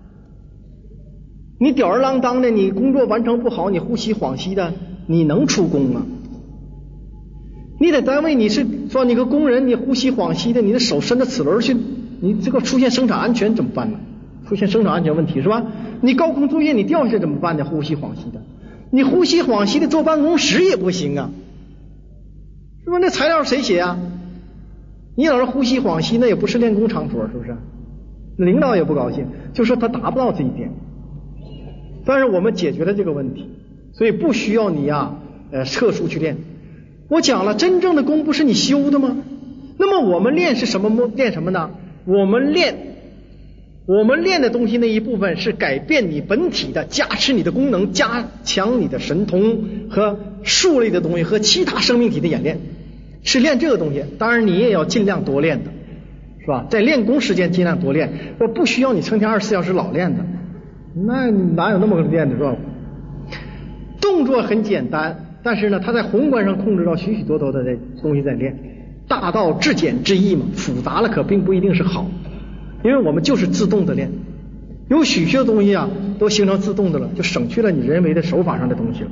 Speaker 2: 你吊儿郎当的，你工作完成不好，你呼吸恍息的，你能出工吗？你在单位你是说你个工人，你呼吸恍息的，你的手伸着齿轮去，你这个出现生产安全怎么办呢？出现生产安全问题是吧？你高空作业你掉下去怎么办呢？呼吸恍息的， 你呼吸恍兮的坐办公室也不行啊，是吧？那材料谁写啊？你老是呼吸恍兮，那也不是练功场所，是不是？领导也不高兴，就说他达不到这一点。但是我们解决了这个问题，所以不需要你啊，呃，特殊去练。我讲了，真正的功不是你修的吗？那么我们练是什么？练什么呢？我们练，我们练的东西那一部分是改变你本体的，加持你的功能，加强你的神通和术类的东西和其他生命体的演练，是练这个东西。当然你也要尽量多练的，是吧？在练功时间尽量多练，我不需要你成天二十四小时老练的，那哪有那么个练的状况？动作很简单，但是呢，它在宏观上控制到许许多多的东西在练。大道至简至易嘛，复杂了可并不一定是好，因为我们就是自动的练，有许多东西啊都形成自动的了，就省去了你人为的手法上的东西了。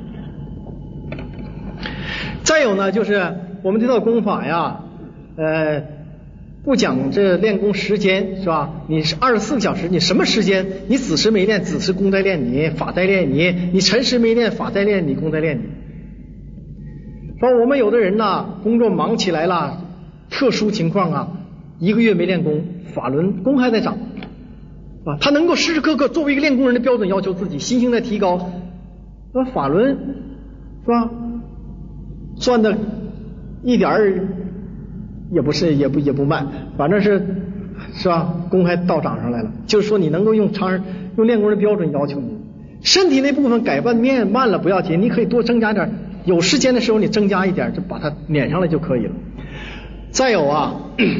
Speaker 2: 再有呢，就是我们这套功法呀，呃，不讲这练功时间，是吧？你是二十四个小时，你什么时间？你子时没练，子时功在练你，法在练你；你辰时没练，法在练你，功在练你。说我们有的人呢，工作忙起来了，特殊情况啊，一个月没练功，法轮功还在长啊，他能够时时刻刻作为一个练功人的标准要求自己，心性在提高，那法轮是吧？算的一点儿也不是，也不也不慢，反正是是吧？功还到涨上来了，就是说你能够用常人用练功的标准要求你，身体那部分改变面慢了不要紧，你可以多增加点。有时间的时候你增加一点，就把它撵上来就可以了。再有啊，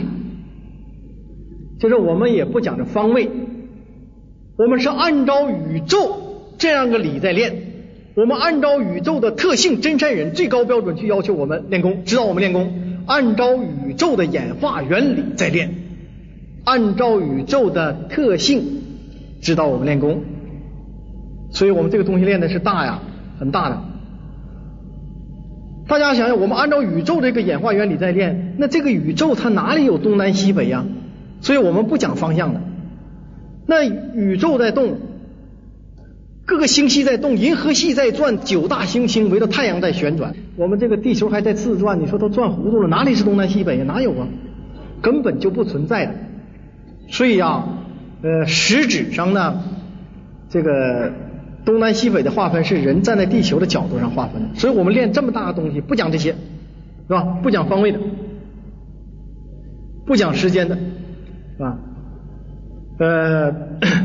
Speaker 2: 就是我们也不讲究方位，我们是按照宇宙这样个理在练，我们按照宇宙的特性真善忍最高标准去要求我们练功，指导我们练功，按照宇宙的演化原理在练，按照宇宙的特性指导我们练功，所以我们这个东西练的是大呀，很大的。大家想想，我们按照宇宙这个演化原理在练，那这个宇宙它哪里有东南西北呀？所以我们不讲方向的。那宇宙在动，各个星系在动，银河系在转，九大行星围着太阳在旋转，我们这个地球还在自转，你说都转糊涂了，哪里是东南西北呀？哪有啊？根本就不存在的。所以啊，呃，实质上呢，这个东南西北的划分是人站在地球的角度上划分的，所以我们练这么大的东西不讲这些，是吧？不讲方位的，不讲时间的，是吧？呃，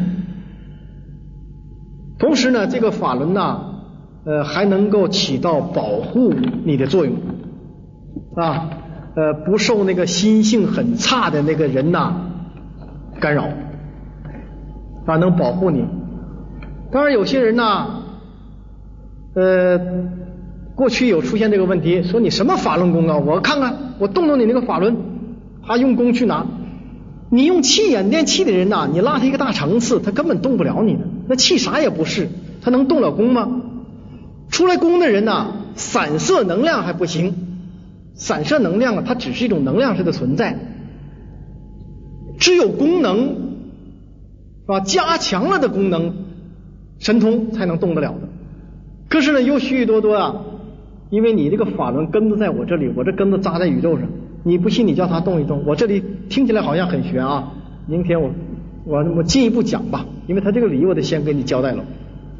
Speaker 2: 同时呢，这个法轮呢，呃，还能够起到保护你的作用，啊，呃，不受那个心性很差的那个人呐干扰，啊，能保护你。当然有些人呢，呃，过去有出现这个问题，说你什么法轮功啊？我看看，我动动你那个法轮，他用功去拿。你用气演练气的人呐，你拉他一个大层次，他根本动不了你的。那气啥也不是，他能动了功吗？出来功的人呐，散射能量还不行，散射能量啊，它只是一种能量式的存在，只有功能，是吧？加强了的功能。神通才能动得了的。可是呢，有许许多多啊，因为你这个法轮根子在我这里，我这根子扎在宇宙上，你不信你叫他动一动，我这里听起来好像很玄啊，明天我我我进一步讲吧，因为他这个理我得先给你交代了。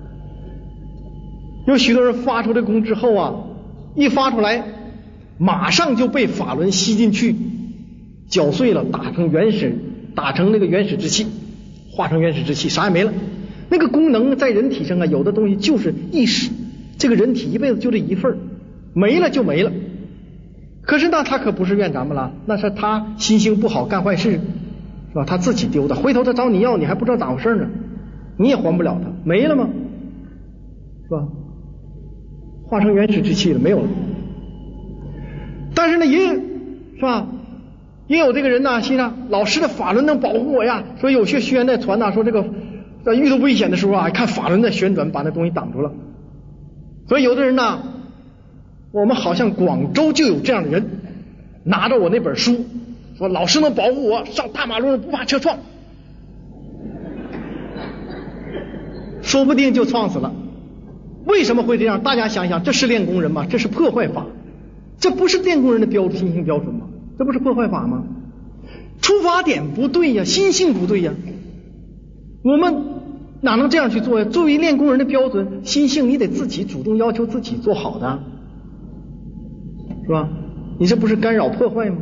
Speaker 2: 有许多人发出这功之后啊，一发出来马上就被法轮吸进去，搅碎了，打成原始，打成那个原始之气，化成原始之气，啥也没了。那个功能在人体上啊，有的东西就是意识，这个人体一辈子就这一份，没了就没了。可是那他可不是怨咱们了，那是他心性不好干坏事，是吧？他自己丢的，回头他找你要，你还不知道咋回事呢，你也还不了他，没了吗？是吧？化成原始之气了，没有了。但是呢，也是吧？也有这个人呐，心想老师的法轮能保护我呀，所以有些学员在传呐，说这个在遇到危险的时候啊，看法轮在旋转，把那东西挡住了。所以有的人呢，我们好像广州就有这样的人，拿着我那本书，说老师能保护我，上大马路上不怕车撞，说不定就撞死了， 为什么会这样？大家想一想，这是练功人吗？这是破坏法，这不是练功人的标心性标准吗？这不是破坏法吗？出发点不对呀，心性不对呀，我们哪能这样去做呀？作为练功人的标准，心性你得自己主动要求自己做好的，是吧？你这不是干扰破坏吗？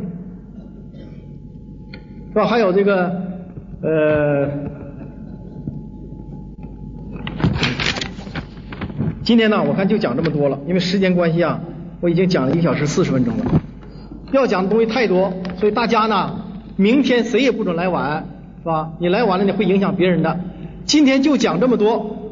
Speaker 2: 是吧？还有这个呃，今天呢，我看就讲这么多了，因为时间关系啊，我已经讲了一小时四十分钟了，要讲的东西太多，所以大家呢，明天谁也不准来晚，是吧？你来晚了，你会影响别人的。今天就讲这么多。